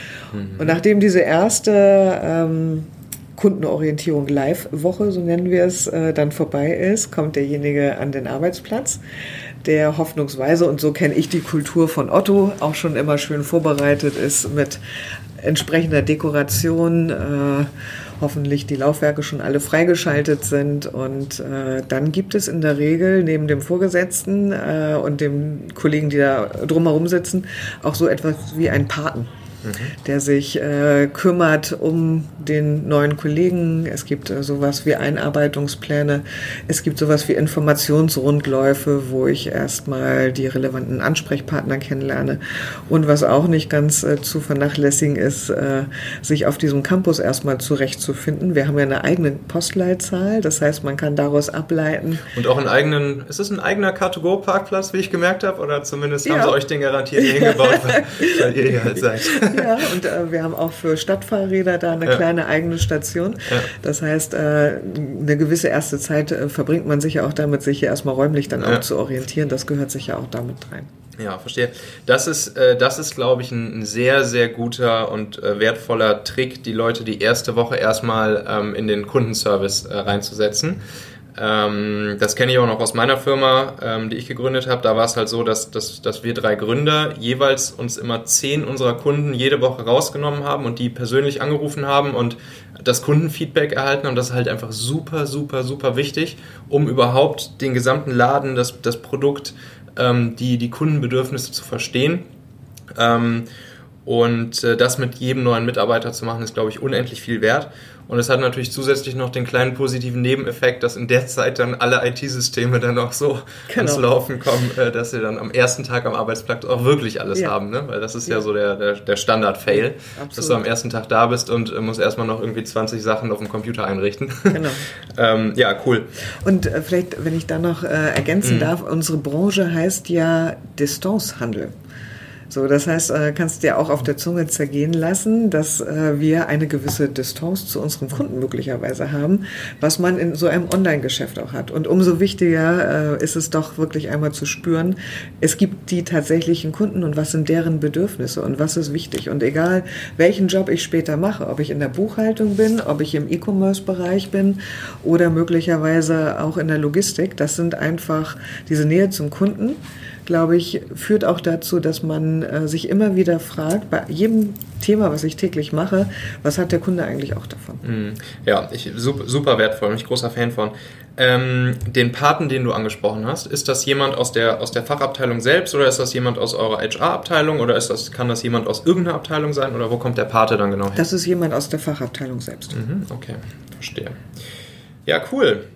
Und nachdem diese erste Kundenorientierung Live-Woche, so nennen wir es, dann vorbei ist, kommt derjenige an den Arbeitsplatz, der hoffnungsweise, und so kenne ich die Kultur von Otto, auch schon immer schön vorbereitet ist mit entsprechender Dekoration, hoffentlich die Laufwerke schon alle freigeschaltet sind und dann gibt es in der Regel neben dem Vorgesetzten und dem Kollegen, die da drumherum sitzen, auch so etwas wie einen Paten, der sich kümmert um den neuen Kollegen. Es gibt sowas wie Einarbeitungspläne. Es gibt sowas wie Informationsrundläufe, wo ich erstmal die relevanten Ansprechpartner kennenlerne. Und was auch nicht ganz zu vernachlässigen ist, sich auf diesem Campus erstmal zurechtzufinden. Wir haben ja eine eigene Postleitzahl, das heißt, man kann daraus ableiten. Und auch ist es ein eigener Car2Go-Parkplatz, wie ich gemerkt habe? Oder zumindest haben sie euch den garantiert hingebaut, weil ihr hier halt seid. Ja, und wir haben auch für Stadtfahrräder da eine kleine eigene Station. Ja. Das heißt, eine gewisse erste Zeit verbringt man sicher auch damit, sich hier erstmal räumlich dann auch zu orientieren. Das gehört sicher auch damit rein. Ja, verstehe. Das ist glaube ich, ein sehr, sehr guter und wertvoller Trick, die Leute die erste Woche erstmal in den Kundenservice reinzusetzen. Das kenne ich auch noch aus meiner Firma, die ich gegründet habe. Da war es halt so, dass wir 3 Gründer jeweils uns immer 10 unserer Kunden jede Woche rausgenommen haben und die persönlich angerufen haben und das Kundenfeedback erhalten. Und das ist halt einfach super, super, super wichtig, um überhaupt den gesamten Laden, das Produkt, die Kundenbedürfnisse zu verstehen. Und das mit jedem neuen Mitarbeiter zu machen, ist, glaube ich, unendlich viel wert. Und es hat natürlich zusätzlich noch den kleinen positiven Nebeneffekt, dass in der Zeit dann alle IT-Systeme dann auch so ans Laufen kommen, dass sie dann am ersten Tag am Arbeitsplatz auch wirklich alles haben. Ne? Weil das ist ja so der Standard-Fail, dass du am ersten Tag da bist und musst erstmal noch irgendwie 20 Sachen auf dem Computer einrichten. Genau. Ja, cool. Und vielleicht, wenn ich da noch ergänzen darf, unsere Branche heißt ja Distancehandel. So, das heißt, kannst du dir auch auf der Zunge zergehen lassen, dass wir eine gewisse Distanz zu unseren Kunden möglicherweise haben, was man in so einem Online-Geschäft auch hat. Und umso wichtiger ist es doch wirklich einmal zu spüren, es gibt die tatsächlichen Kunden und was sind deren Bedürfnisse und was ist wichtig. Und egal, welchen Job ich später mache, ob ich in der Buchhaltung bin, ob ich im E-Commerce-Bereich bin oder möglicherweise auch in der Logistik, das sind einfach diese Nähe zum Kunden, glaube ich, führt auch dazu, dass man sich immer wieder fragt, bei jedem Thema, was ich täglich mache, was hat der Kunde eigentlich auch davon? Ja, super wertvoll, bin ich großer Fan von. Den Paten, den du angesprochen hast, ist das jemand aus der Fachabteilung selbst oder ist das jemand aus eurer HR-Abteilung oder kann das jemand aus irgendeiner Abteilung sein oder wo kommt der Pate dann genau her? Das ist jemand aus der Fachabteilung selbst. Okay, verstehe. Ja, cool.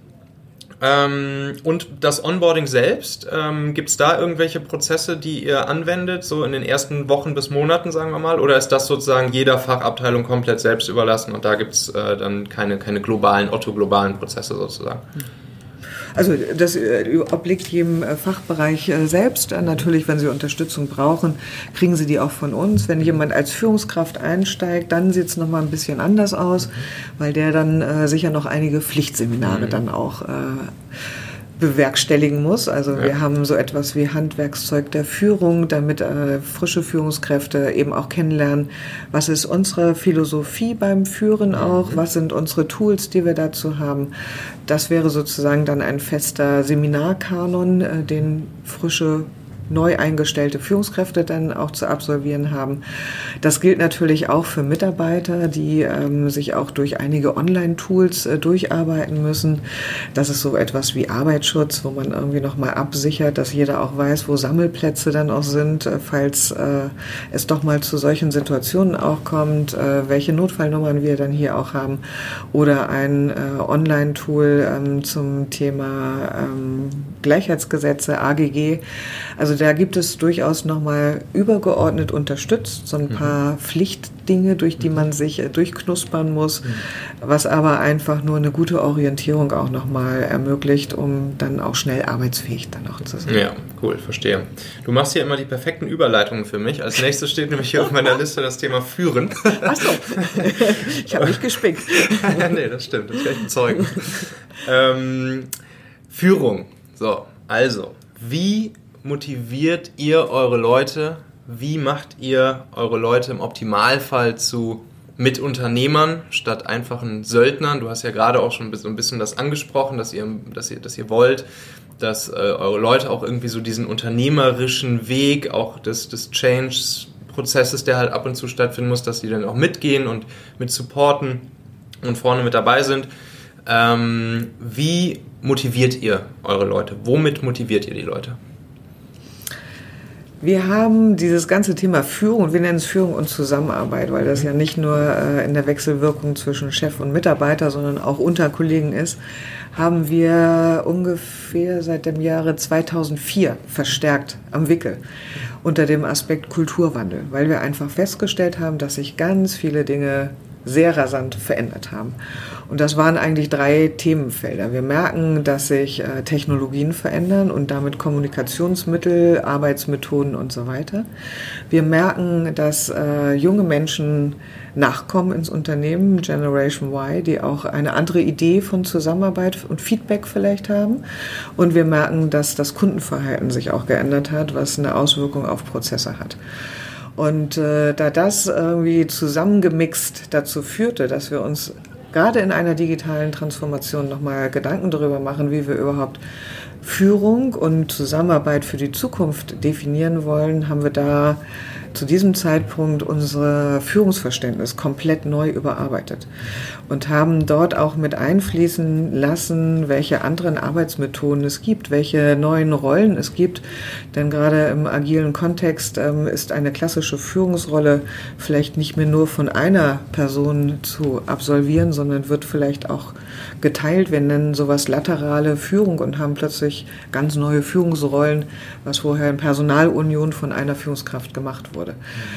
Und das Onboarding selbst, gibt es da irgendwelche Prozesse, die ihr anwendet, so in den ersten Wochen bis Monaten, sagen wir mal, oder ist das sozusagen jeder Fachabteilung komplett selbst überlassen und da gibt es dann keine globalen Prozesse sozusagen? Also das obliegt jedem Fachbereich selbst. Natürlich, wenn Sie Unterstützung brauchen, kriegen Sie die auch von uns. Wenn jemand als Führungskraft einsteigt, dann sieht es nochmal ein bisschen anders aus, weil der dann sicher noch einige Pflichtseminare dann auch bewerkstelligen muss. Also wir haben so etwas wie Handwerkszeug der Führung, damit frische Führungskräfte eben auch kennenlernen, was ist unsere Philosophie beim Führen auch, was sind unsere Tools, die wir dazu haben. Das wäre sozusagen dann ein fester Seminarkanon, den frische neu eingestellte Führungskräfte dann auch zu absolvieren haben. Das gilt natürlich auch für Mitarbeiter, die sich auch durch einige Online-Tools durcharbeiten müssen. Das ist so etwas wie Arbeitsschutz, wo man irgendwie nochmal absichert, dass jeder auch weiß, wo Sammelplätze dann auch sind, falls es doch mal zu solchen Situationen auch kommt, welche Notfallnummern wir dann hier auch haben. Oder ein Online-Tool zum Thema Gleichheitsgesetze, AGG. Also da gibt es durchaus nochmal übergeordnet unterstützt, so ein paar Pflichtdinge, durch die man sich durchknuspern muss, was aber einfach nur eine gute Orientierung auch nochmal ermöglicht, um dann auch schnell arbeitsfähig dann auch zu sein. Ja, cool, verstehe. Du machst hier immer die perfekten Überleitungen für mich. Als nächstes steht nämlich hier auf meiner Liste das Thema Führen. Ach so, ich habe mich gespickt. Nee, das stimmt, das kann ich bezeugen. Führung. So, also, wie motiviert ihr eure Leute? Wie macht ihr eure Leute im Optimalfall zu Mitunternehmern statt einfachen Söldnern? Du hast ja gerade auch schon so ein bisschen das angesprochen, dass ihr wollt, dass eure Leute auch irgendwie so diesen unternehmerischen Weg, auch des Change-Prozesses, der halt ab und zu stattfinden muss, dass die dann auch mitgehen und mit supporten und vorne mit dabei sind. Wie motiviert ihr eure Leute? Womit motiviert ihr die Leute? Wir haben dieses ganze Thema Führung, wir nennen es Führung und Zusammenarbeit, weil das ja nicht nur in der Wechselwirkung zwischen Chef und Mitarbeiter, sondern auch unter Kollegen ist, haben wir ungefähr seit dem Jahre 2004 verstärkt am Wickel unter dem Aspekt Kulturwandel, weil wir einfach festgestellt haben, dass sich ganz viele Dinge sehr rasant verändert haben. Und das waren eigentlich 3 Themenfelder. Wir merken, dass sich Technologien verändern und damit Kommunikationsmittel, Arbeitsmethoden und so weiter. Wir merken, dass junge Menschen nachkommen ins Unternehmen, Generation Y, die auch eine andere Idee von Zusammenarbeit und Feedback vielleicht haben. Und wir merken, dass das Kundenverhalten sich auch geändert hat, was eine Auswirkung auf Prozesse hat. Und da das irgendwie zusammengemixt dazu führte, dass wir uns gerade in einer digitalen Transformation nochmal Gedanken darüber machen, wie wir überhaupt Führung und Zusammenarbeit für die Zukunft definieren wollen, haben wir da zu diesem Zeitpunkt unser Führungsverständnis komplett neu überarbeitet und haben dort auch mit einfließen lassen, welche anderen Arbeitsmethoden es gibt, welche neuen Rollen es gibt. Denn gerade im agilen Kontext ist eine klassische Führungsrolle vielleicht nicht mehr nur von einer Person zu absolvieren, sondern wird vielleicht auch geteilt. Wir nennen sowas laterale Führung und haben plötzlich ganz neue Führungsrollen, was vorher in Personalunion von einer Führungskraft gemacht wurde.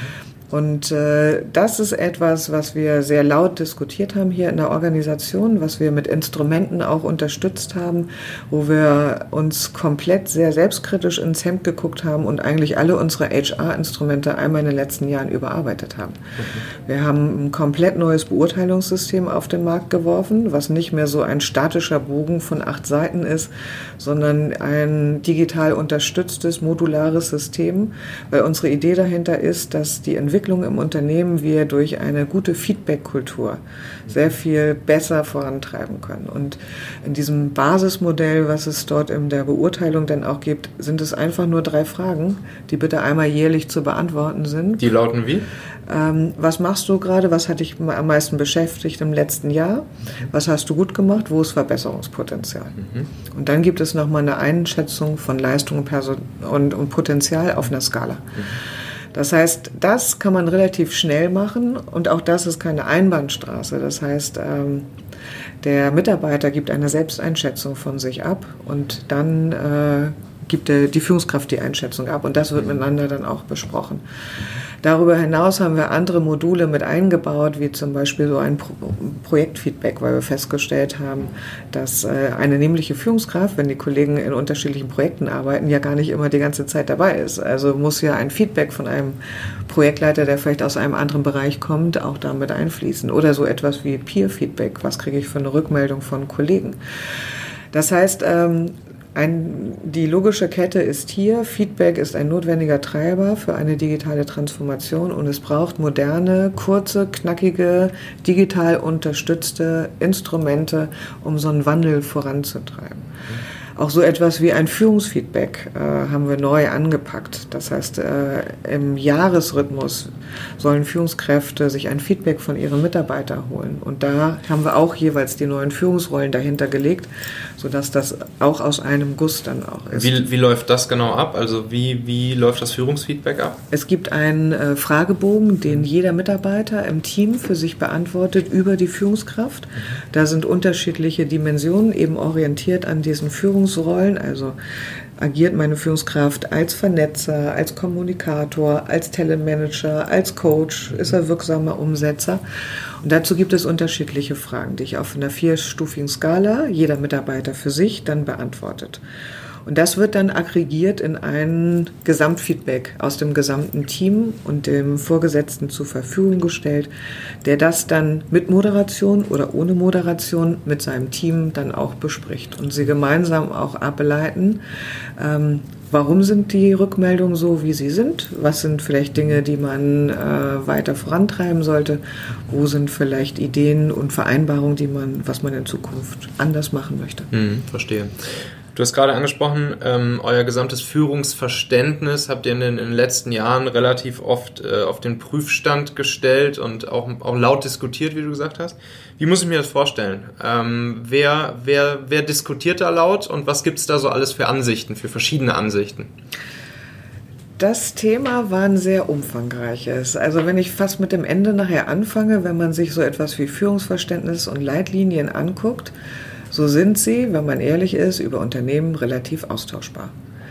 Und das ist etwas, was wir sehr laut diskutiert haben hier in der Organisation, was wir mit Instrumenten auch unterstützt haben, wo wir uns komplett sehr selbstkritisch ins Hemd geguckt haben und eigentlich alle unsere HR-Instrumente einmal in den letzten Jahren überarbeitet haben. Wir haben ein komplett neues Beurteilungssystem auf den Markt geworfen, was nicht mehr so ein statischer Bogen von 8 Seiten ist, sondern ein digital unterstütztes, modulares System, weil unsere Idee dahinter ist, dass die Entwicklung Entwicklung im Unternehmen wir durch eine gute Feedback-Kultur sehr viel besser vorantreiben können. Und in diesem Basismodell, was es dort in der Beurteilung dann auch gibt, sind es einfach nur 3 Fragen, die bitte einmal jährlich zu beantworten sind. Die lauten wie? Was machst du gerade? Was hat dich am meisten beschäftigt im letzten Jahr? Was hast du gut gemacht? Wo ist Verbesserungspotenzial? Und dann gibt es nochmal eine Einschätzung von Leistung und Potenzial auf einer Skala. Das heißt, das kann man relativ schnell machen und auch das ist keine Einbahnstraße. Das heißt, der Mitarbeiter gibt eine Selbsteinschätzung von sich ab und dann gibt die Führungskraft die Einschätzung ab und das wird miteinander dann auch besprochen. Darüber hinaus haben wir andere Module mit eingebaut, wie zum Beispiel so ein Projektfeedback, weil wir festgestellt haben, dass eine nämliche Führungskraft, wenn die Kollegen in unterschiedlichen Projekten arbeiten, ja gar nicht immer die ganze Zeit dabei ist. Also muss ja ein Feedback von einem Projektleiter, der vielleicht aus einem anderen Bereich kommt, auch damit einfließen. Oder so etwas wie Peer-Feedback, was kriege ich für eine Rückmeldung von Kollegen. Das heißt, die logische Kette ist hier, Feedback ist ein notwendiger Treiber für eine digitale Transformation und es braucht moderne, kurze, knackige, digital unterstützte Instrumente, um so einen Wandel voranzutreiben. Auch so etwas wie ein Führungsfeedback haben wir neu angepackt. Das heißt, im Jahresrhythmus sollen Führungskräfte sich ein Feedback von ihren Mitarbeitern holen. Und da haben wir auch jeweils die neuen Führungsrollen dahinter gelegt, sodass das auch aus einem Guss dann auch ist. Wie läuft das genau ab? Also wie läuft das Führungsfeedback ab? Es gibt einen Fragebogen, den jeder Mitarbeiter im Team für sich beantwortet über die Führungskraft. Da sind unterschiedliche Dimensionen eben orientiert an diesen Führungsrollen, also agiert meine Führungskraft als Vernetzer, als Kommunikator, als Telemanager, als Coach, ist er wirksamer Umsetzer. Und dazu gibt es unterschiedliche Fragen, die ich auf einer 4-stufigen Skala, jeder Mitarbeiter für sich, dann beantwortet. Und das wird dann aggregiert in ein Gesamtfeedback aus dem gesamten Team und dem Vorgesetzten zur Verfügung gestellt, der das dann mit Moderation oder ohne Moderation mit seinem Team dann auch bespricht und sie gemeinsam auch ableiten, warum sind die Rückmeldungen so, wie sie sind? Was sind vielleicht Dinge, die man weiter vorantreiben sollte? Wo sind vielleicht Ideen und Vereinbarungen, was man in Zukunft anders machen möchte? Verstehe. Du hast gerade angesprochen, euer gesamtes Führungsverständnis habt ihr in den letzten Jahren relativ oft auf den Prüfstand gestellt und auch laut diskutiert, wie du gesagt hast. Wie muss ich mir das vorstellen? Wer diskutiert da laut und was gibt es da so alles für Ansichten, für verschiedene Ansichten? Das Thema war ein sehr umfangreiches. Also wenn ich fast mit dem Ende nachher anfange, wenn man sich so etwas wie Führungsverständnis und Leitlinien anguckt, so sind sie, wenn man ehrlich ist, über Unternehmen relativ austauschbar.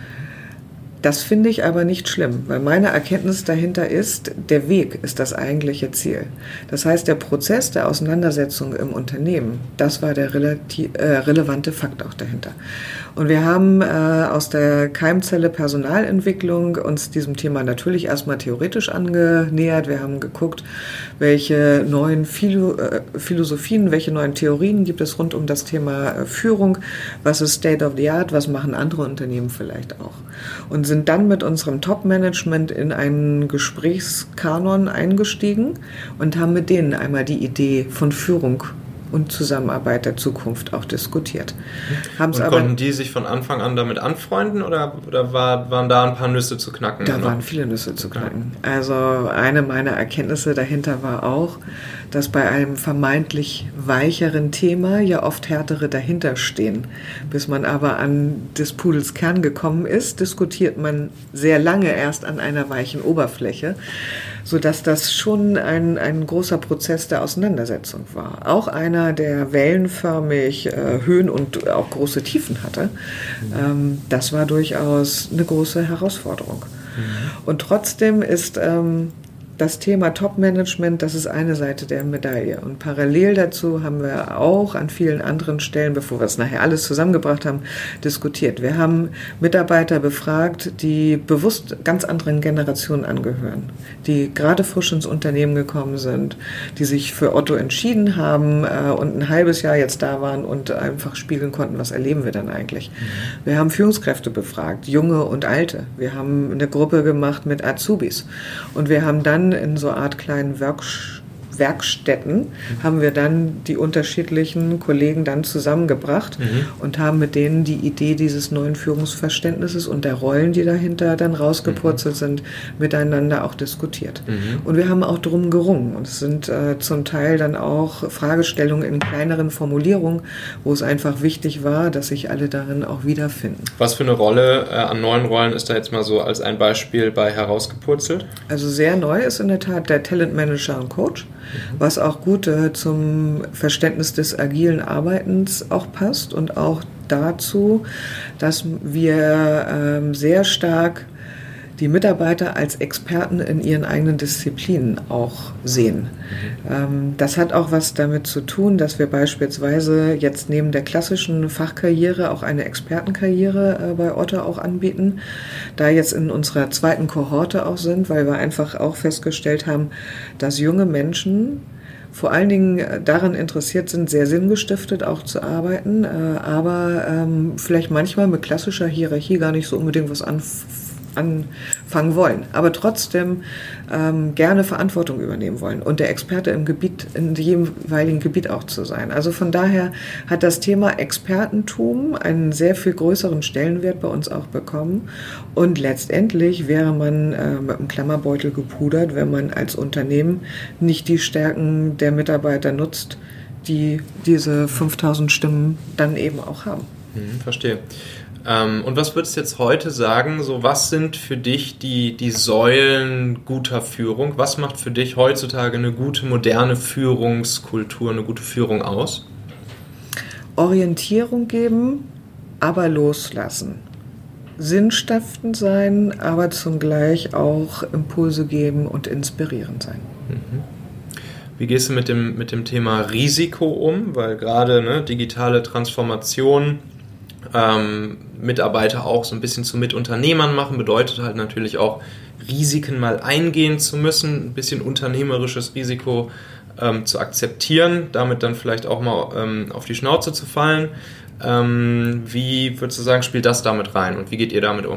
Das finde ich aber nicht schlimm, weil meine Erkenntnis dahinter ist, der Weg ist das eigentliche Ziel. Das heißt, der Prozess der Auseinandersetzung im Unternehmen, das war der relevante Fakt auch dahinter. Und wir haben aus der Keimzelle Personalentwicklung uns diesem Thema natürlich erstmal theoretisch angenähert. Wir haben geguckt, welche neuen Philosophien, welche neuen Theorien gibt es rund um das Thema Führung, was ist State of the Art, was machen andere Unternehmen vielleicht auch. Und sind dann mit unserem Top-Management in einen Gesprächskanon eingestiegen und haben mit denen einmal die Idee von Führung und Zusammenarbeit der Zukunft auch diskutiert. Konnten die sich von Anfang an damit anfreunden oder waren da ein paar Nüsse zu knacken? Da waren viele Nüsse zu knacken. Also eine meiner Erkenntnisse dahinter war auch, dass bei einem vermeintlich weicheren Thema ja oft härtere dahinter stehen. Bis man aber an des Pudels Kern gekommen ist, diskutiert man sehr lange erst an einer weichen Oberfläche, sodass das schon ein großer Prozess der Auseinandersetzung war. Auch einer, der wellenförmig Höhen und auch große Tiefen hatte. Das war durchaus eine große Herausforderung. Und trotzdem ist das Thema Top-Management, das ist eine Seite der Medaille. Und parallel dazu haben wir auch an vielen anderen Stellen, bevor wir es nachher alles zusammengebracht haben, diskutiert. Wir haben Mitarbeiter befragt, die bewusst ganz anderen Generationen angehören, die gerade frisch ins Unternehmen gekommen sind, die sich für Otto entschieden haben und ein halbes Jahr jetzt da waren und einfach spiegeln konnten, was erleben wir dann eigentlich. Wir haben Führungskräfte befragt, junge und alte. Wir haben eine Gruppe gemacht mit Azubis. Und wir haben dann dann in so Art kleinen Werkstätten haben wir dann die unterschiedlichen Kollegen dann zusammengebracht und haben mit denen die Idee dieses neuen Führungsverständnisses und der Rollen, die dahinter dann rausgepurzelt sind, miteinander auch diskutiert. Und wir haben auch drum gerungen. Und es sind zum Teil dann auch Fragestellungen in kleineren Formulierungen, wo es einfach wichtig war, dass sich alle darin auch wiederfinden. Was für eine Rolle an neuen Rollen ist da jetzt mal so als ein Beispiel bei herausgepurzelt? Also sehr neu ist in der Tat der Talent Manager und Coach, was auch gut zum Verständnis des agilen Arbeitens auch passt und auch dazu, dass wir sehr stark die Mitarbeiter als Experten in ihren eigenen Disziplinen auch sehen. Das hat auch was damit zu tun, dass wir beispielsweise jetzt neben der klassischen Fachkarriere auch eine Expertenkarriere bei Otto auch anbieten, da jetzt in unserer zweiten Kohorte auch sind, weil wir einfach auch festgestellt haben, dass junge Menschen vor allen Dingen daran interessiert sind, sehr sinngestiftet auch zu arbeiten, aber vielleicht manchmal mit klassischer Hierarchie gar nicht so unbedingt was anfangen wollen, aber trotzdem gerne Verantwortung übernehmen wollen und der Experte im Gebiet, in dem jeweiligen Gebiet auch zu sein. Also von daher hat das Thema Expertentum einen sehr viel größeren Stellenwert bei uns auch bekommen und letztendlich wäre man mit einem Klammerbeutel gepudert, wenn man als Unternehmen nicht die Stärken der Mitarbeiter nutzt, die diese 5000 Stimmen dann eben auch haben. Verstehe. Und was würdest du jetzt heute sagen, so was sind für dich die Säulen guter Führung? Was macht für dich heutzutage eine gute, moderne Führungskultur, eine gute Führung aus? Orientierung geben, aber loslassen. Sinnstiftend sein, aber zugleich auch Impulse geben und inspirierend sein. Wie gehst du mit dem Thema Risiko um? Weil gerade digitale Transformation Mitarbeiter auch so ein bisschen zu Mitunternehmern machen, bedeutet halt natürlich auch, Risiken mal eingehen zu müssen, ein bisschen unternehmerisches Risiko zu akzeptieren, damit dann vielleicht auch mal auf die Schnauze zu fallen. Wie würdest du sagen, spielt das damit rein und wie geht ihr damit um?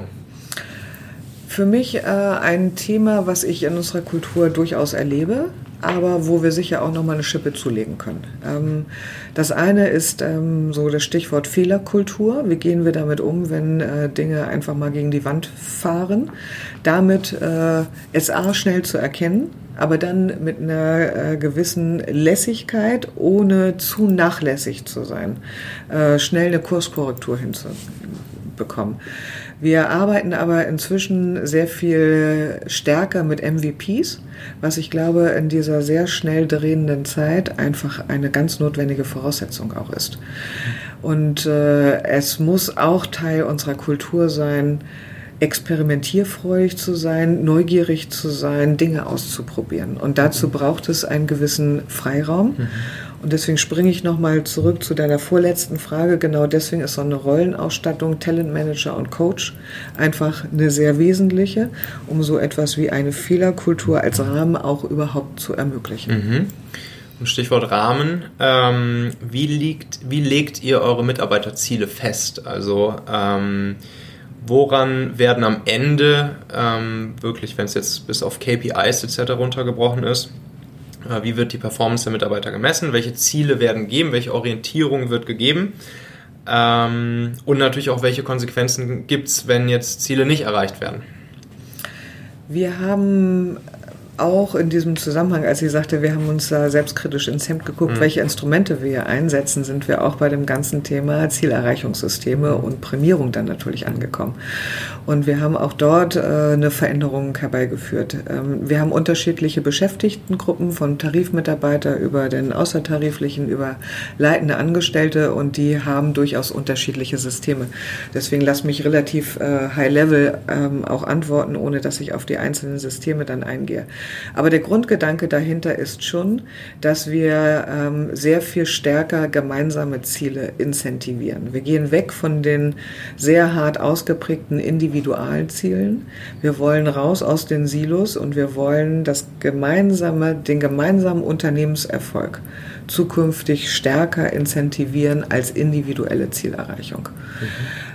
Für mich ein Thema, was ich in unserer Kultur durchaus erlebe, aber wo wir sicher auch nochmal eine Schippe zulegen können. Das eine ist so das Stichwort Fehlerkultur. Wie gehen wir damit um, wenn Dinge einfach mal gegen die Wand fahren? Damit es schnell zu erkennen, aber dann mit einer gewissen Lässigkeit, ohne zu nachlässig zu sein, schnell eine Kurskorrektur hinzubekommen. Wir arbeiten aber inzwischen sehr viel stärker mit MVPs, was ich glaube in dieser sehr schnell drehenden Zeit einfach eine ganz notwendige Voraussetzung auch ist. Und es muss auch Teil unserer Kultur sein, experimentierfreudig zu sein, neugierig zu sein, Dinge auszuprobieren. Und dazu braucht es einen gewissen Freiraum. Und deswegen springe ich nochmal zurück zu deiner vorletzten Frage. Genau deswegen ist so eine Rollenausstattung, Talentmanager und Coach einfach eine sehr wesentliche, um so etwas wie eine Fehlerkultur als Rahmen auch überhaupt zu ermöglichen. Und Stichwort Rahmen. Wie legt ihr eure Mitarbeiterziele fest? Also woran werden am Ende wirklich, wenn es jetzt bis auf KPIs etc. runtergebrochen ist, wie wird die Performance der Mitarbeiter gemessen? Welche Ziele werden gegeben? Welche Orientierung wird gegeben? Und natürlich auch, welche Konsequenzen gibt es, wenn jetzt Ziele nicht erreicht werden? Wir haben auch in diesem Zusammenhang, als ich sagte, wir haben uns da selbstkritisch ins Hemd geguckt, welche Instrumente wir hier einsetzen, sind wir auch bei dem ganzen Thema Zielerreichungssysteme und Prämierung dann natürlich angekommen. Und wir haben auch dort eine Veränderung herbeigeführt. Wir haben unterschiedliche Beschäftigtengruppen von Tarifmitarbeiter über den außertariflichen, über leitende Angestellte und die haben durchaus unterschiedliche Systeme. Deswegen lass mich relativ high-level auch antworten, ohne dass ich auf die einzelnen Systeme dann eingehe. Aber der Grundgedanke dahinter ist schon, dass wir sehr viel stärker gemeinsame Ziele incentivieren. Wir gehen weg von den sehr hart ausgeprägten Individualzielen. Wir wollen raus aus den Silos und wir wollen den gemeinsamen Unternehmenserfolg zukünftig stärker incentivieren als individuelle Zielerreichung.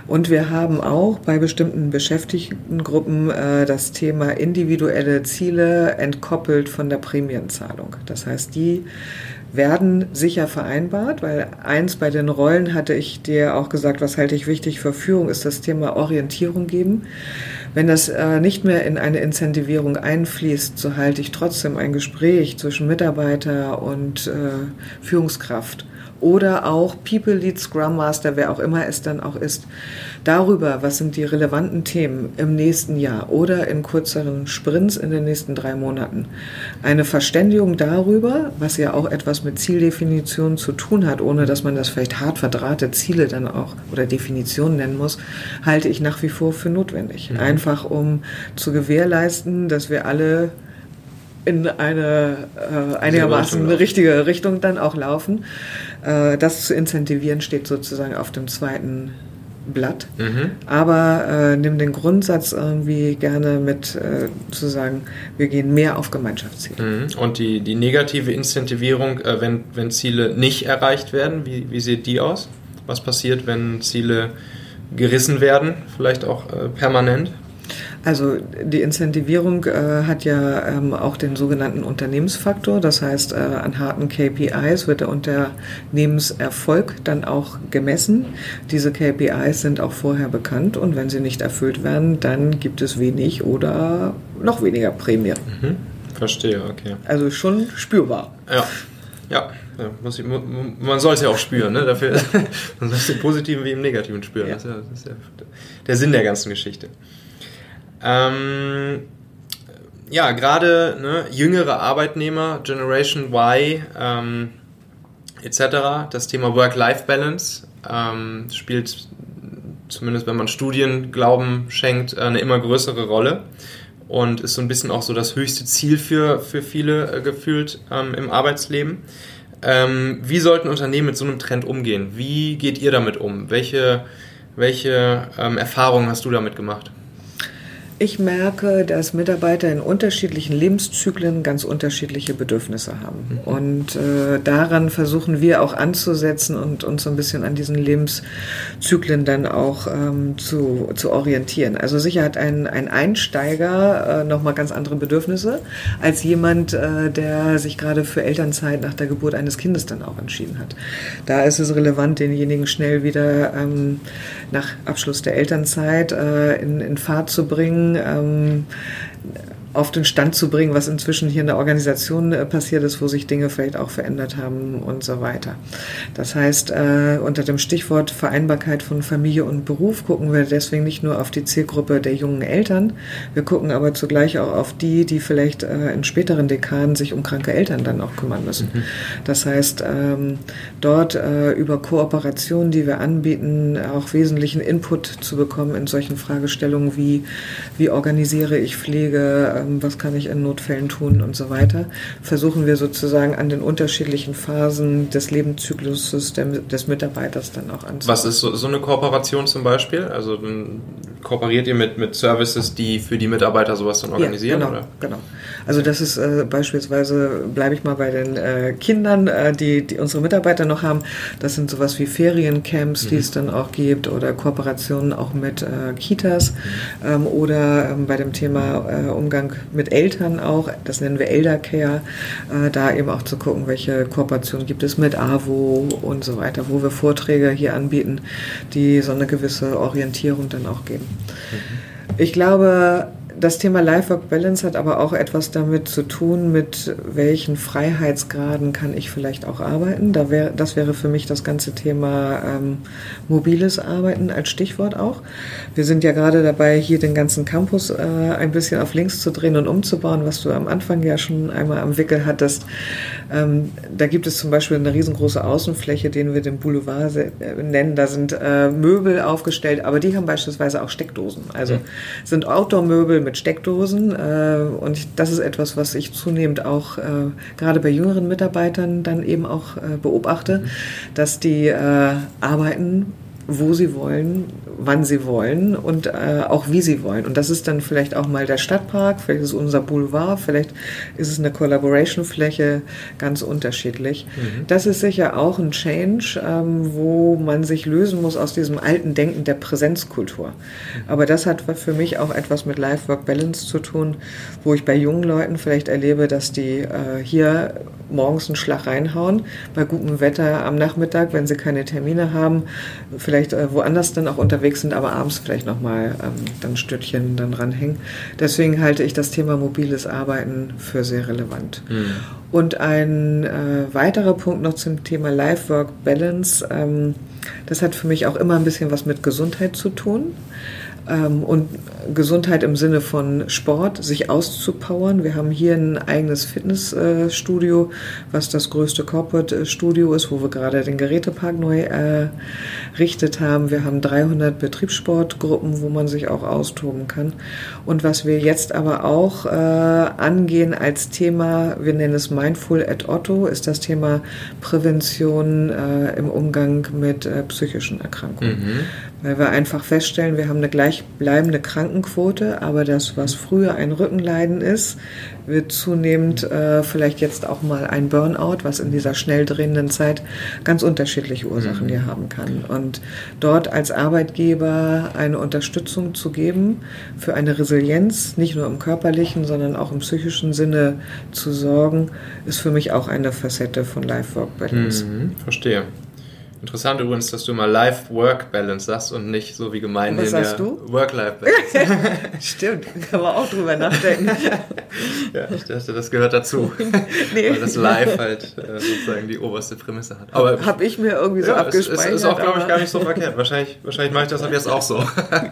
Und wir haben auch bei bestimmten Beschäftigtengruppen das Thema individuelle Ziele entkoppelt von der Prämienzahlung. Das heißt, die werden sicher vereinbart, weil eins bei den Rollen hatte ich dir auch gesagt, was halte ich wichtig für Führung, ist das Thema Orientierung geben. Wenn das nicht mehr in eine Incentivierung einfließt, so halte ich trotzdem ein Gespräch zwischen Mitarbeiter und Führungskraft oder auch People Lead Scrum Master, wer auch immer es dann auch ist, darüber, was sind die relevanten Themen im nächsten Jahr oder in kürzeren Sprints in den nächsten 3 Monaten. Eine Verständigung darüber, was ja auch etwas mit Zieldefinition zu tun hat, ohne dass man das vielleicht hart verdrahte Ziele dann auch oder Definitionen nennen muss, halte ich nach wie vor für notwendig. Einfach um zu gewährleisten, dass wir alle in eine einigermaßen richtige Richtung dann auch laufen. Das zu incentivieren steht sozusagen auf dem zweiten Blatt. Aber nimm den Grundsatz irgendwie gerne mit zu sagen, wir gehen mehr auf Gemeinschaftsziele. Und die negative Incentivierung, wenn Ziele nicht erreicht werden, wie sieht die aus? Was passiert, wenn Ziele gerissen werden, vielleicht auch permanent? Also die Incentivierung hat ja auch den sogenannten Unternehmensfaktor. Das heißt, an harten KPIs wird der Unternehmenserfolg dann auch gemessen. Diese KPIs sind auch vorher bekannt und wenn sie nicht erfüllt werden, dann gibt es wenig oder noch weniger Prämie. Verstehe, okay. Also schon spürbar. Ja. Man soll es ja auch spüren, ne? Dafür, man soll es im Positiven wie im Negativen spüren. Ja. Das ist ja der Sinn der ganzen Geschichte. Gerade jüngere Arbeitnehmer, Generation Y etc., das Thema Work-Life-Balance spielt, zumindest wenn man Studien Glauben schenkt, eine immer größere Rolle und ist so ein bisschen auch so das höchste Ziel für viele gefühlt im Arbeitsleben. Wie sollten Unternehmen mit so einem Trend umgehen? Wie geht ihr damit um? Welche Erfahrungen hast du damit gemacht? Ich merke, dass Mitarbeiter in unterschiedlichen Lebenszyklen ganz unterschiedliche Bedürfnisse haben. Und daran versuchen wir auch anzusetzen und uns so ein bisschen an diesen Lebenszyklen dann auch zu orientieren. Also sicher hat ein Einsteiger nochmal ganz andere Bedürfnisse als jemand, der sich gerade für Elternzeit nach der Geburt eines Kindes dann auch entschieden hat. Da ist es relevant, denjenigen schnell wieder nach Abschluss der Elternzeit in Fahrt zu bringen, auf den Stand zu bringen, was inzwischen hier in der Organisation passiert ist, wo sich Dinge vielleicht auch verändert haben und so weiter. Das heißt, unter dem Stichwort Vereinbarkeit von Familie und Beruf gucken wir deswegen nicht nur auf die Zielgruppe der jungen Eltern, wir gucken aber zugleich auch auf die vielleicht in späteren Dekaden sich um kranke Eltern dann auch kümmern müssen. Das heißt, dort über Kooperationen, die wir anbieten, auch wesentlichen Input zu bekommen in solchen Fragestellungen wie organisiere ich Pflege, was kann ich in Notfällen tun und so weiter, versuchen wir sozusagen an den unterschiedlichen Phasen des Lebenszykluses des Mitarbeiters dann auch anzupassen. Was ist so eine Kooperation zum Beispiel? Also dann kooperiert ihr mit Services, die für die Mitarbeiter sowas dann organisieren? Ja, genau. Also das ist beispielsweise, bleibe ich mal bei den Kindern, die unsere Mitarbeiter noch haben, das sind sowas wie Feriencamps, die es dann auch gibt oder Kooperationen auch mit Kitas oder bei dem Thema Umgang mit Eltern auch, das nennen wir Eldercare, da eben auch zu gucken, welche Kooperationen gibt es mit AWO und so weiter, wo wir Vorträge hier anbieten, die so eine gewisse Orientierung dann auch geben. Ich glaube, das Thema Life-Work-Balance hat aber auch etwas damit zu tun, mit welchen Freiheitsgraden kann ich vielleicht auch arbeiten. Das wäre für mich das ganze Thema mobiles Arbeiten als Stichwort auch. Wir sind ja gerade dabei, hier den ganzen Campus ein bisschen auf links zu drehen und umzubauen, was du am Anfang ja schon einmal am Wickel hattest. Da gibt es zum Beispiel eine riesengroße Außenfläche, den wir den Boulevard nennen. Da sind Möbel aufgestellt, aber die haben beispielsweise auch Steckdosen. Also sind Outdoor-Möbel mit Steckdosen und das ist etwas, was ich zunehmend auch gerade bei jüngeren Mitarbeitern dann eben auch beobachte, dass die arbeiten wo sie wollen, wann sie wollen und auch wie sie wollen. Und das ist dann vielleicht auch mal der Stadtpark, vielleicht ist es unser Boulevard, vielleicht ist es eine Collaboration-Fläche, ganz unterschiedlich. Das ist sicher auch ein Change, wo man sich lösen muss aus diesem alten Denken der Präsenzkultur. Aber das hat für mich auch etwas mit Life-Work-Balance zu tun, wo ich bei jungen Leuten vielleicht erlebe, dass die hier morgens einen Schlag reinhauen, bei gutem Wetter am Nachmittag, wenn sie keine Termine haben, vielleicht woanders dann auch unterwegs sind, aber abends vielleicht nochmal dann ein Stündchen dann ranhängen. Deswegen halte ich das Thema mobiles Arbeiten für sehr relevant. Und ein weiterer Punkt noch zum Thema Life-Work-Balance, das hat für mich auch immer ein bisschen was mit Gesundheit zu tun. Und Gesundheit im Sinne von Sport, sich auszupowern. Wir haben hier ein eigenes Fitnessstudio, was das größte Corporate-Studio ist, wo wir gerade den Gerätepark neu errichtet haben. Wir haben 300 Betriebssportgruppen, wo man sich auch austoben kann. Und was wir jetzt aber auch angehen als Thema, wir nennen es Mindful at Otto, ist das Thema Prävention im Umgang mit psychischen Erkrankungen. Weil wir einfach feststellen, wir haben eine gleichbleibende Krankenquote, aber das, was früher ein Rückenleiden ist, wird zunehmend vielleicht jetzt auch mal ein Burnout, was in dieser schnell drehenden Zeit ganz unterschiedliche Ursachen hier haben kann. Und dort als Arbeitgeber eine Unterstützung zu geben, für eine Resilienz, nicht nur im körperlichen, sondern auch im psychischen Sinne zu sorgen, ist für mich auch eine Facette von Life-Work-Balance. Verstehe. Interessant übrigens, dass du mal Life-Work-Balance sagst und nicht so wie gemein was sagst du? Work-Life-Balance. Stimmt, kann man auch drüber nachdenken. Ja, ich dachte, das gehört dazu, Nee. weil das Live halt sozusagen die oberste Prämisse hat. Aber habe ich mir irgendwie so abgespeichert. Ist auch, glaube ich, gar nicht so verkehrt. Wahrscheinlich mache ich das ab jetzt auch so.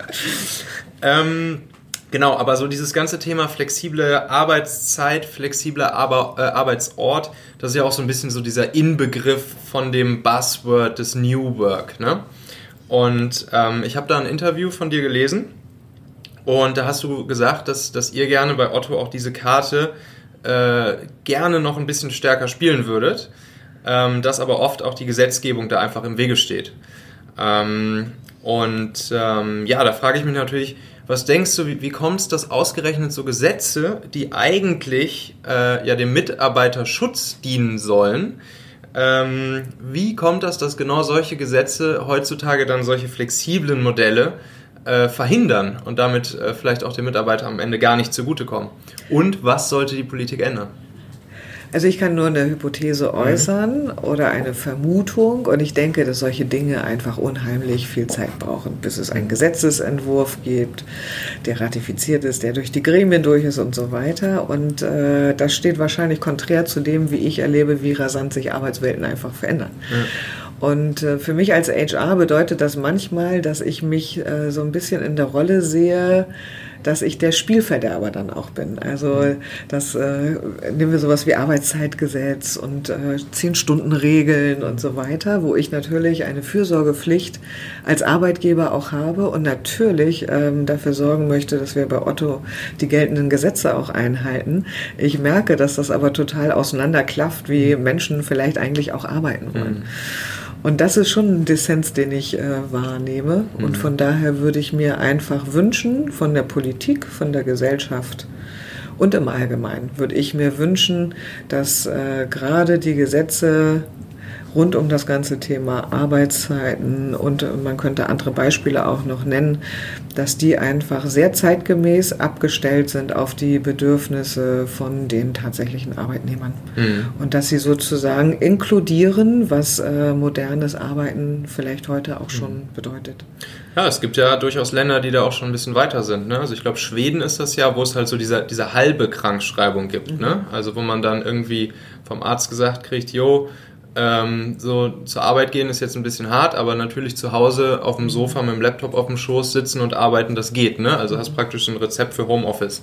Genau, aber so dieses ganze Thema flexible Arbeitszeit, flexibler Arbeitsort, das ist ja auch so ein bisschen so dieser Inbegriff von dem Buzzword des New Work, ne? Und ich habe da ein Interview von dir gelesen und da hast du gesagt, dass ihr gerne bei Otto auch diese Karte gerne noch ein bisschen stärker spielen würdet, dass aber oft auch die Gesetzgebung da einfach im Wege steht. Ja, da frage ich mich natürlich, was denkst du, wie kommt es, dass ausgerechnet so Gesetze, die eigentlich dem Mitarbeiterschutz dienen sollen, wie kommt das, dass genau solche Gesetze heutzutage dann solche flexiblen Modelle verhindern und damit vielleicht auch den Mitarbeiter am Ende gar nicht zugutekommen? Und was sollte die Politik ändern? Also ich kann nur eine Hypothese äußern oder eine Vermutung und ich denke, dass solche Dinge einfach unheimlich viel Zeit brauchen, bis es einen Gesetzesentwurf gibt, der ratifiziert ist, der durch die Gremien durch ist und so weiter. Und das steht wahrscheinlich konträr zu dem, wie ich erlebe, wie rasant sich Arbeitswelten einfach verändern. Ja. Und für mich als HR bedeutet das manchmal, dass ich mich so ein bisschen in der Rolle sehe, dass ich der Spielverderber dann auch bin. Also nehmen wir sowas wie Arbeitszeitgesetz und 10-Stunden-Regeln und so weiter, wo ich natürlich eine Fürsorgepflicht als Arbeitgeber auch habe und natürlich dafür sorgen möchte, dass wir bei Otto die geltenden Gesetze auch einhalten. Ich merke, dass das aber total auseinanderklafft, wie Menschen vielleicht eigentlich auch arbeiten wollen. Und das ist schon ein Dissens, den ich wahrnehme. Und von daher würde ich mir einfach wünschen, von der Politik, von der Gesellschaft und im Allgemeinen, würde ich mir wünschen, dass gerade die Gesetze rund um das ganze Thema Arbeitszeiten und man könnte andere Beispiele auch noch nennen, dass die einfach sehr zeitgemäß abgestellt sind auf die Bedürfnisse von den tatsächlichen Arbeitnehmern. Und dass sie sozusagen inkludieren, was modernes Arbeiten vielleicht heute auch schon bedeutet. Ja, es gibt ja durchaus Länder, die da auch schon ein bisschen weiter sind. Ne? Also ich glaube, Schweden ist das ja, wo es halt so diese halbe Krankschreibung gibt. Ne? Also wo man dann irgendwie vom Arzt gesagt kriegt, so zur Arbeit gehen ist jetzt ein bisschen hart, aber natürlich zu Hause auf dem Sofa mit dem Laptop auf dem Schoß sitzen und arbeiten, das geht, ne? Also hast praktisch ein Rezept für Homeoffice,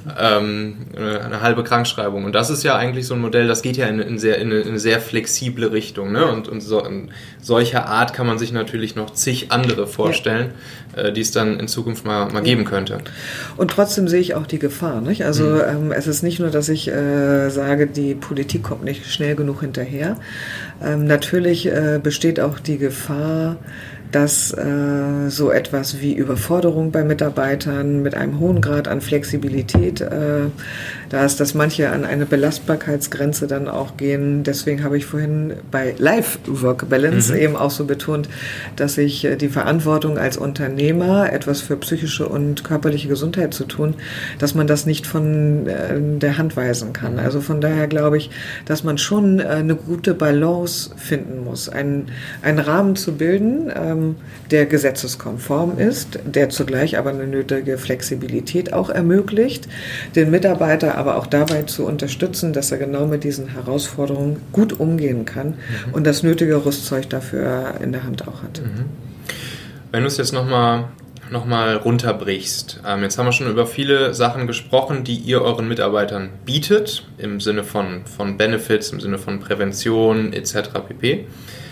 eine halbe Krankschreibung. Und das ist ja eigentlich so ein Modell, das geht ja in eine sehr flexible Richtung, ne? Und so in solcher Art kann man sich natürlich noch zig andere vorstellen, die es dann in Zukunft mal geben könnte. Und trotzdem sehe ich auch die Gefahr, nicht? Also es ist nicht nur, dass ich sage, die Politik kommt nicht schnell genug hinterher. Natürlich besteht auch die Gefahr, dass so etwas wie Überforderung bei Mitarbeitern mit einem hohen Grad an Flexibilität, da ist, dass manche an eine Belastbarkeitsgrenze dann auch gehen. Deswegen habe ich vorhin bei Life-Work-Balance eben auch so betont, dass ich die Verantwortung als Unternehmer, etwas für psychische und körperliche Gesundheit zu tun, dass man das nicht von der Hand weisen kann. Also von daher glaube ich, dass man schon eine gute Balance finden muss, einen Rahmen zu bilden, der gesetzeskonform ist, der zugleich aber eine nötige Flexibilität auch ermöglicht, den Mitarbeiter aber auch dabei zu unterstützen, dass er genau mit diesen Herausforderungen gut umgehen kann und das nötige Rüstzeug dafür in der Hand auch hat. Wenn du es jetzt nochmal runterbrichst, jetzt haben wir schon über viele Sachen gesprochen, die ihr euren Mitarbeitern bietet, im Sinne von Benefits, im Sinne von Prävention etc. pp.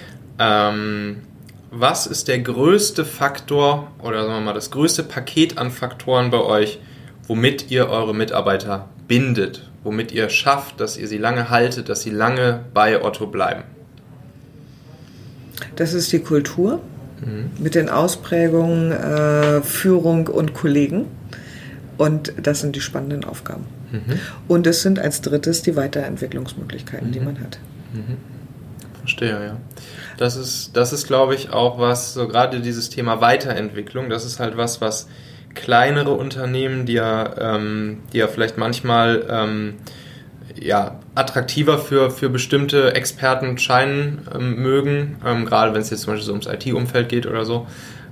Was ist der größte Faktor oder sagen wir mal das größte Paket an Faktoren bei euch, womit ihr eure Mitarbeiter bindet, womit ihr schafft, dass ihr sie lange haltet, dass sie lange bei Otto bleiben? Das ist die Kultur mit den Ausprägungen Führung und Kollegen, und das sind die spannenden Aufgaben. Und es sind als drittes die Weiterentwicklungsmöglichkeiten, die man hat. Verstehe, ja. Das ist, glaube ich, auch was, so gerade dieses Thema Weiterentwicklung, das ist halt was kleinere Unternehmen, die ja vielleicht manchmal attraktiver für bestimmte Experten scheinen mögen, gerade wenn es jetzt zum Beispiel so ums IT-Umfeld geht oder so,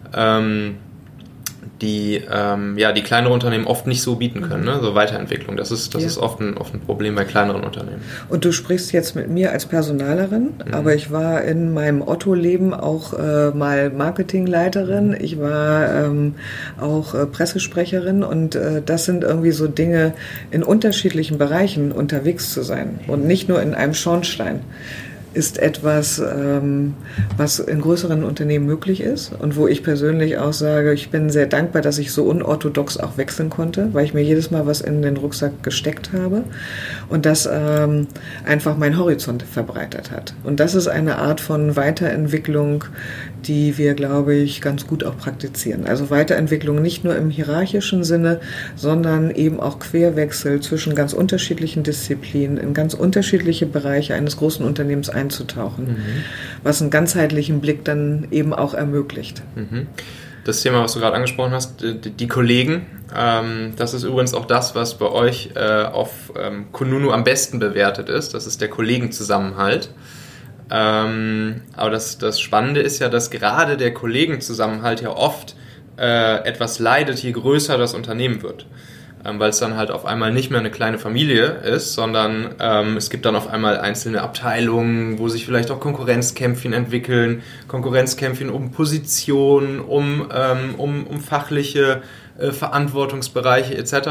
die kleinere Unternehmen oft nicht so bieten können, ne? So Weiterentwicklung, das ist oft ein Problem bei kleineren Unternehmen. Und du sprichst jetzt mit mir als Personalerin, aber ich war in meinem Otto-Leben auch mal Marketingleiterin, ich war auch Pressesprecherin, und das sind irgendwie so Dinge, in unterschiedlichen Bereichen unterwegs zu sein und nicht nur in einem Schornstein, ist etwas, was in größeren Unternehmen möglich ist und wo ich persönlich auch sage, ich bin sehr dankbar, dass ich so unorthodox auch wechseln konnte, weil ich mir jedes Mal was in den Rucksack gesteckt habe und das einfach meinen Horizont verbreitert hat. Und das ist eine Art von Weiterentwicklung, die wir, glaube ich, ganz gut auch praktizieren. Also Weiterentwicklung nicht nur im hierarchischen Sinne, sondern eben auch Querwechsel zwischen ganz unterschiedlichen Disziplinen in ganz unterschiedliche Bereiche eines großen Unternehmens einzutauchen, was einen ganzheitlichen Blick dann eben auch ermöglicht. Das Thema, was du gerade angesprochen hast, die Kollegen, das ist übrigens auch das, was bei euch auf Kununu am besten bewertet ist. Das ist der Kollegenzusammenhalt. Aber das Spannende ist ja, dass gerade der Kollegenzusammenhalt ja oft etwas leidet, je größer das Unternehmen wird. Weil es dann halt auf einmal nicht mehr eine kleine Familie ist, sondern es gibt dann auf einmal einzelne Abteilungen, wo sich vielleicht auch Konkurrenzkämpfchen entwickeln, Konkurrenzkämpfchen um Positionen, um fachliche Verantwortungsbereiche etc.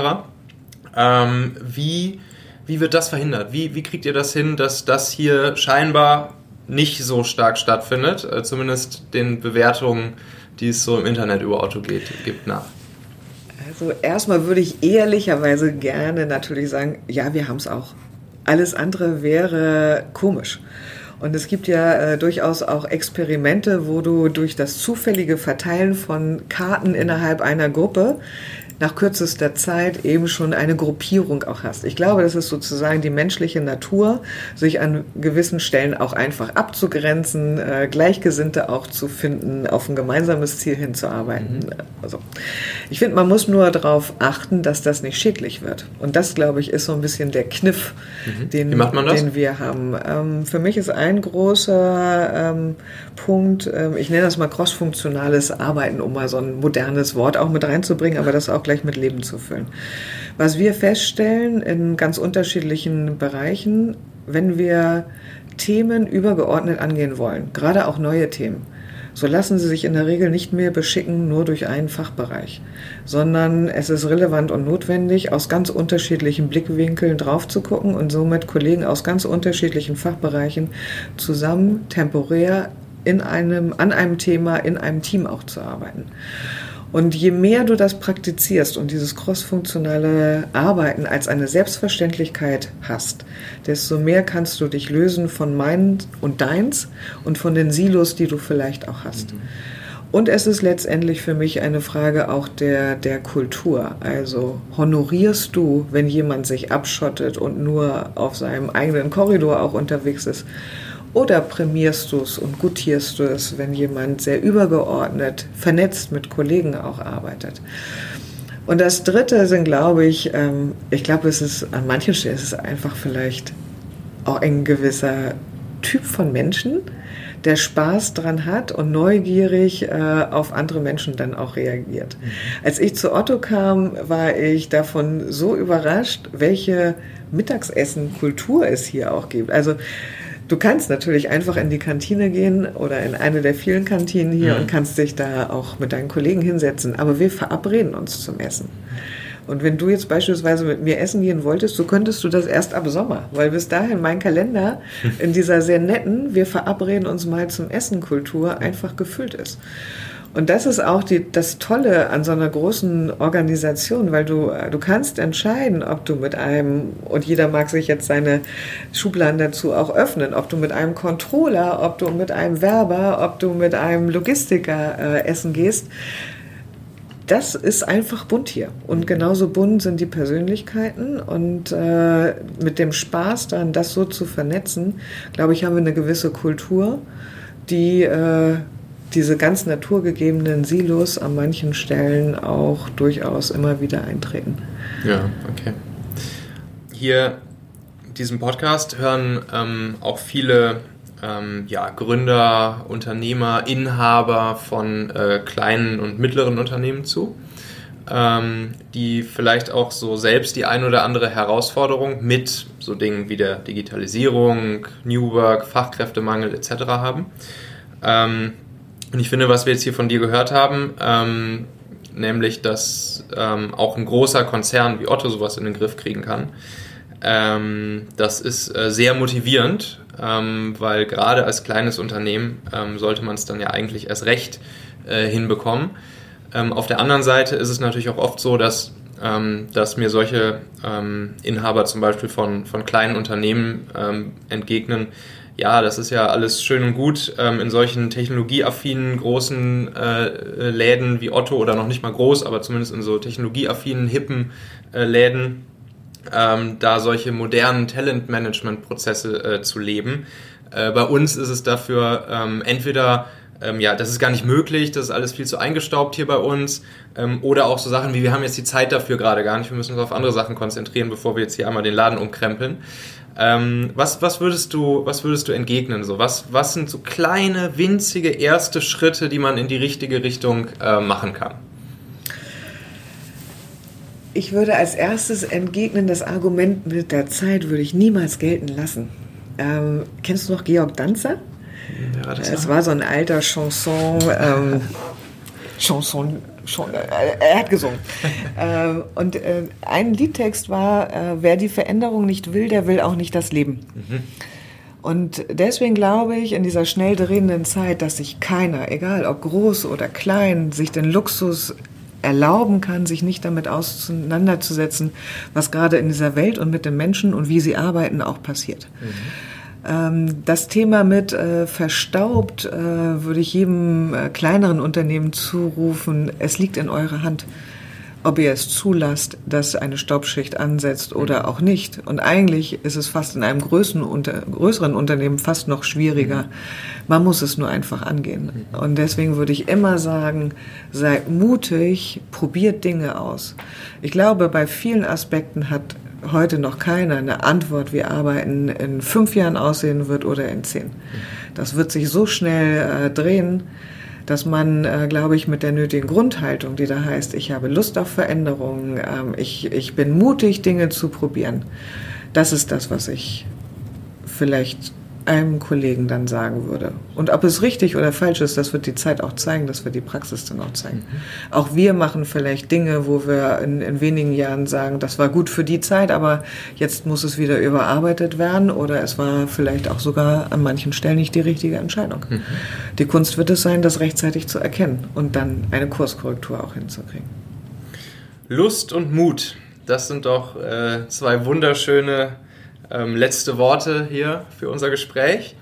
Wie wird das verhindert? Wie kriegt ihr das hin, dass das hier scheinbar nicht so stark stattfindet, zumindest den Bewertungen, die es so im Internet über Otto gibt, nach? Also erstmal würde ich ehrlicherweise gerne natürlich sagen, ja, wir haben es auch. Alles andere wäre komisch. Und es gibt ja durchaus auch Experimente, wo du durch das zufällige Verteilen von Karten innerhalb einer Gruppe nach kürzester Zeit eben schon eine Gruppierung auch hast. Ich glaube, das ist sozusagen die menschliche Natur, sich an gewissen Stellen auch einfach abzugrenzen, Gleichgesinnte auch zu finden, auf ein gemeinsames Ziel hinzuarbeiten. Also, ich finde, man muss nur darauf achten, dass das nicht schädlich wird. Und das, glaube ich, ist so ein bisschen der Kniff, den wir haben. Für mich ist ein großer Punkt, ich nenne das mal crossfunktionales Arbeiten, um mal so ein modernes Wort auch mit reinzubringen, aber das auch gleich mit Leben zu füllen. Was wir feststellen in ganz unterschiedlichen Bereichen, wenn wir Themen übergeordnet angehen wollen, gerade auch neue Themen, so lassen sie sich in der Regel nicht mehr beschicken nur durch einen Fachbereich, sondern es ist relevant und notwendig, aus ganz unterschiedlichen Blickwinkeln drauf zu gucken und somit Kollegen aus ganz unterschiedlichen Fachbereichen zusammen temporär an einem Thema, in einem Team auch zu arbeiten. Und je mehr du das praktizierst und dieses crossfunktionale Arbeiten als eine Selbstverständlichkeit hast, desto mehr kannst du dich lösen von meins und deins und von den Silos, die du vielleicht auch hast. Und es ist letztendlich für mich eine Frage auch der Kultur. Also honorierst du, wenn jemand sich abschottet und nur auf seinem eigenen Korridor auch unterwegs ist? Oder prämierst du es und gutierst du es, wenn jemand sehr übergeordnet, vernetzt mit Kollegen auch arbeitet? Und das Dritte sind, glaube ich, es ist an manchen Stellen ist es einfach vielleicht auch ein gewisser Typ von Menschen, der Spaß dran hat und neugierig auf andere Menschen dann auch reagiert. Als ich zu Otto kam, war ich davon so überrascht, welche Mittagsessenkultur es hier auch gibt. Also du kannst natürlich einfach in die Kantine gehen oder in eine der vielen Kantinen hier und kannst dich da auch mit deinen Kollegen hinsetzen. Aber wir verabreden uns zum Essen. Und wenn du jetzt beispielsweise mit mir essen gehen wolltest, so könntest du das erst ab Sommer, weil bis dahin mein Kalender in dieser sehr netten, wir verabreden uns mal zum Essen Kultur einfach gefüllt ist. Und das ist auch das Tolle an so einer großen Organisation, weil du kannst entscheiden, ob du mit einem, und jeder mag sich jetzt seine Schubladen dazu auch öffnen, ob du mit einem Controller, ob du mit einem Werber, ob du mit einem Logistiker essen gehst. Das ist einfach bunt hier. Und genauso bunt sind die Persönlichkeiten. Und mit dem Spaß daran, das so zu vernetzen, glaube ich, haben wir eine gewisse Kultur, die diese ganz naturgegebenen Silos an manchen Stellen auch durchaus immer wieder eintreten. Ja, okay. Hier in diesem Podcast hören auch viele Gründer, Unternehmer, Inhaber von kleinen und mittleren Unternehmen zu, die vielleicht auch so selbst die ein oder andere Herausforderung mit so Dingen wie der Digitalisierung, New Work, Fachkräftemangel etc. haben. Und ich finde, was wir jetzt hier von dir gehört haben, nämlich, dass auch ein großer Konzern wie Otto sowas in den Griff kriegen kann, das ist sehr motivierend, weil gerade als kleines Unternehmen sollte man es dann ja eigentlich erst recht hinbekommen. Auf der anderen Seite ist es natürlich auch oft so, dass mir solche Inhaber zum Beispiel von kleinen Unternehmen entgegnen, ja, das ist ja alles schön und gut in solchen technologieaffinen großen Läden wie Otto oder noch nicht mal groß, aber zumindest in so technologieaffinen, hippen Läden, da solche modernen Talent-Management-Prozesse zu leben. Bei uns ist es dafür entweder, das ist gar nicht möglich, das ist alles viel zu eingestaubt hier bei uns, oder auch so Sachen wie, wir haben jetzt die Zeit dafür gerade gar nicht, wir müssen uns auf andere Sachen konzentrieren, bevor wir jetzt hier einmal den Laden umkrempeln. Was würdest du entgegnen? So? Was sind so kleine, winzige erste Schritte, die man in die richtige Richtung machen kann? Ich würde als erstes entgegnen, das Argument mit der Zeit würde ich niemals gelten lassen. Kennst du noch Georg Danzer? Ja, es war so ein alter Chanson, er hat gesungen. Und ein Liedtext war, wer die Veränderung nicht will, der will auch nicht das Leben. Mhm. Und deswegen glaube ich, in dieser schnell drehenden Zeit, dass sich keiner, egal ob groß oder klein, sich den Luxus erlauben kann, sich nicht damit auseinanderzusetzen, was gerade in dieser Welt und mit den Menschen und wie sie arbeiten auch passiert. Mhm. Das Thema mit verstaubt würde ich jedem kleineren Unternehmen zurufen, es liegt in eurer Hand, ob ihr es zulasst, dass eine Staubschicht ansetzt oder auch nicht. Und eigentlich ist es fast in einem größeren Unternehmen fast noch schwieriger. Man muss es nur einfach angehen. Und deswegen würde ich immer sagen, seid mutig, probiert Dinge aus. Ich glaube, bei vielen Aspekten hat heute noch keiner eine Antwort, wie Arbeiten in 5 Jahren aussehen wird oder in 10. Das wird sich so schnell drehen, dass man, glaube ich, mit der nötigen Grundhaltung, die da heißt, ich habe Lust auf Veränderungen, ich bin mutig, Dinge zu probieren. Das ist das, was ich vielleicht einem Kollegen dann sagen würde. Und ob es richtig oder falsch ist, das wird die Zeit auch zeigen, das wird die Praxis dann auch zeigen. Auch wir machen vielleicht Dinge, wo wir in wenigen Jahren sagen, das war gut für die Zeit, aber jetzt muss es wieder überarbeitet werden oder es war vielleicht auch sogar an manchen Stellen nicht die richtige Entscheidung. Die Kunst wird es sein, das rechtzeitig zu erkennen und dann eine Kurskorrektur auch hinzukriegen. Lust und Mut, das sind doch 2 wunderschöne letzte Worte hier für unser Gespräch.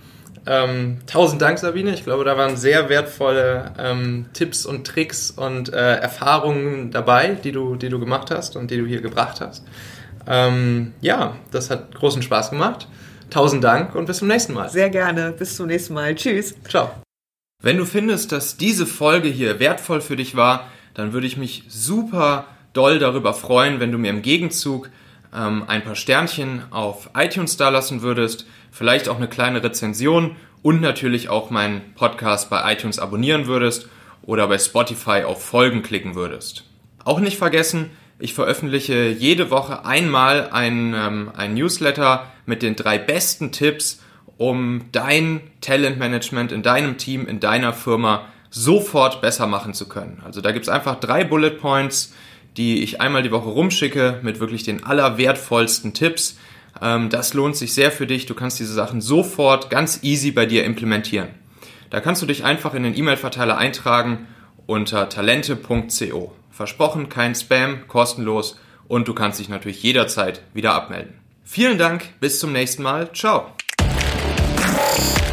1000 Dank, Sabine. Ich glaube, da waren sehr wertvolle Tipps und Tricks und Erfahrungen dabei, die du gemacht hast und die du hier gebracht hast. Ja, das hat großen Spaß gemacht. 1000 Dank und bis zum nächsten Mal. Sehr gerne. Bis zum nächsten Mal. Tschüss. Ciao. Wenn du findest, dass diese Folge hier wertvoll für dich war, dann würde ich mich super doll darüber freuen, wenn du mir im Gegenzug ein paar Sternchen auf iTunes dalassen würdest, vielleicht auch eine kleine Rezension und natürlich auch meinen Podcast bei iTunes abonnieren würdest oder bei Spotify auf Folgen klicken würdest. Auch nicht vergessen, ich veröffentliche jede Woche einmal ein Newsletter mit den 3 besten Tipps, um dein Talentmanagement in deinem Team, in deiner Firma sofort besser machen zu können. Also da gibt es einfach 3 Bullet Points, die ich einmal die Woche rumschicke mit wirklich den allerwertvollsten Tipps. Das lohnt sich sehr für dich. Du kannst diese Sachen sofort ganz easy bei dir implementieren. Da kannst du dich einfach in den E-Mail-Verteiler eintragen unter talente.co. Versprochen, kein Spam, kostenlos und du kannst dich natürlich jederzeit wieder abmelden. Vielen Dank, bis zum nächsten Mal. Ciao.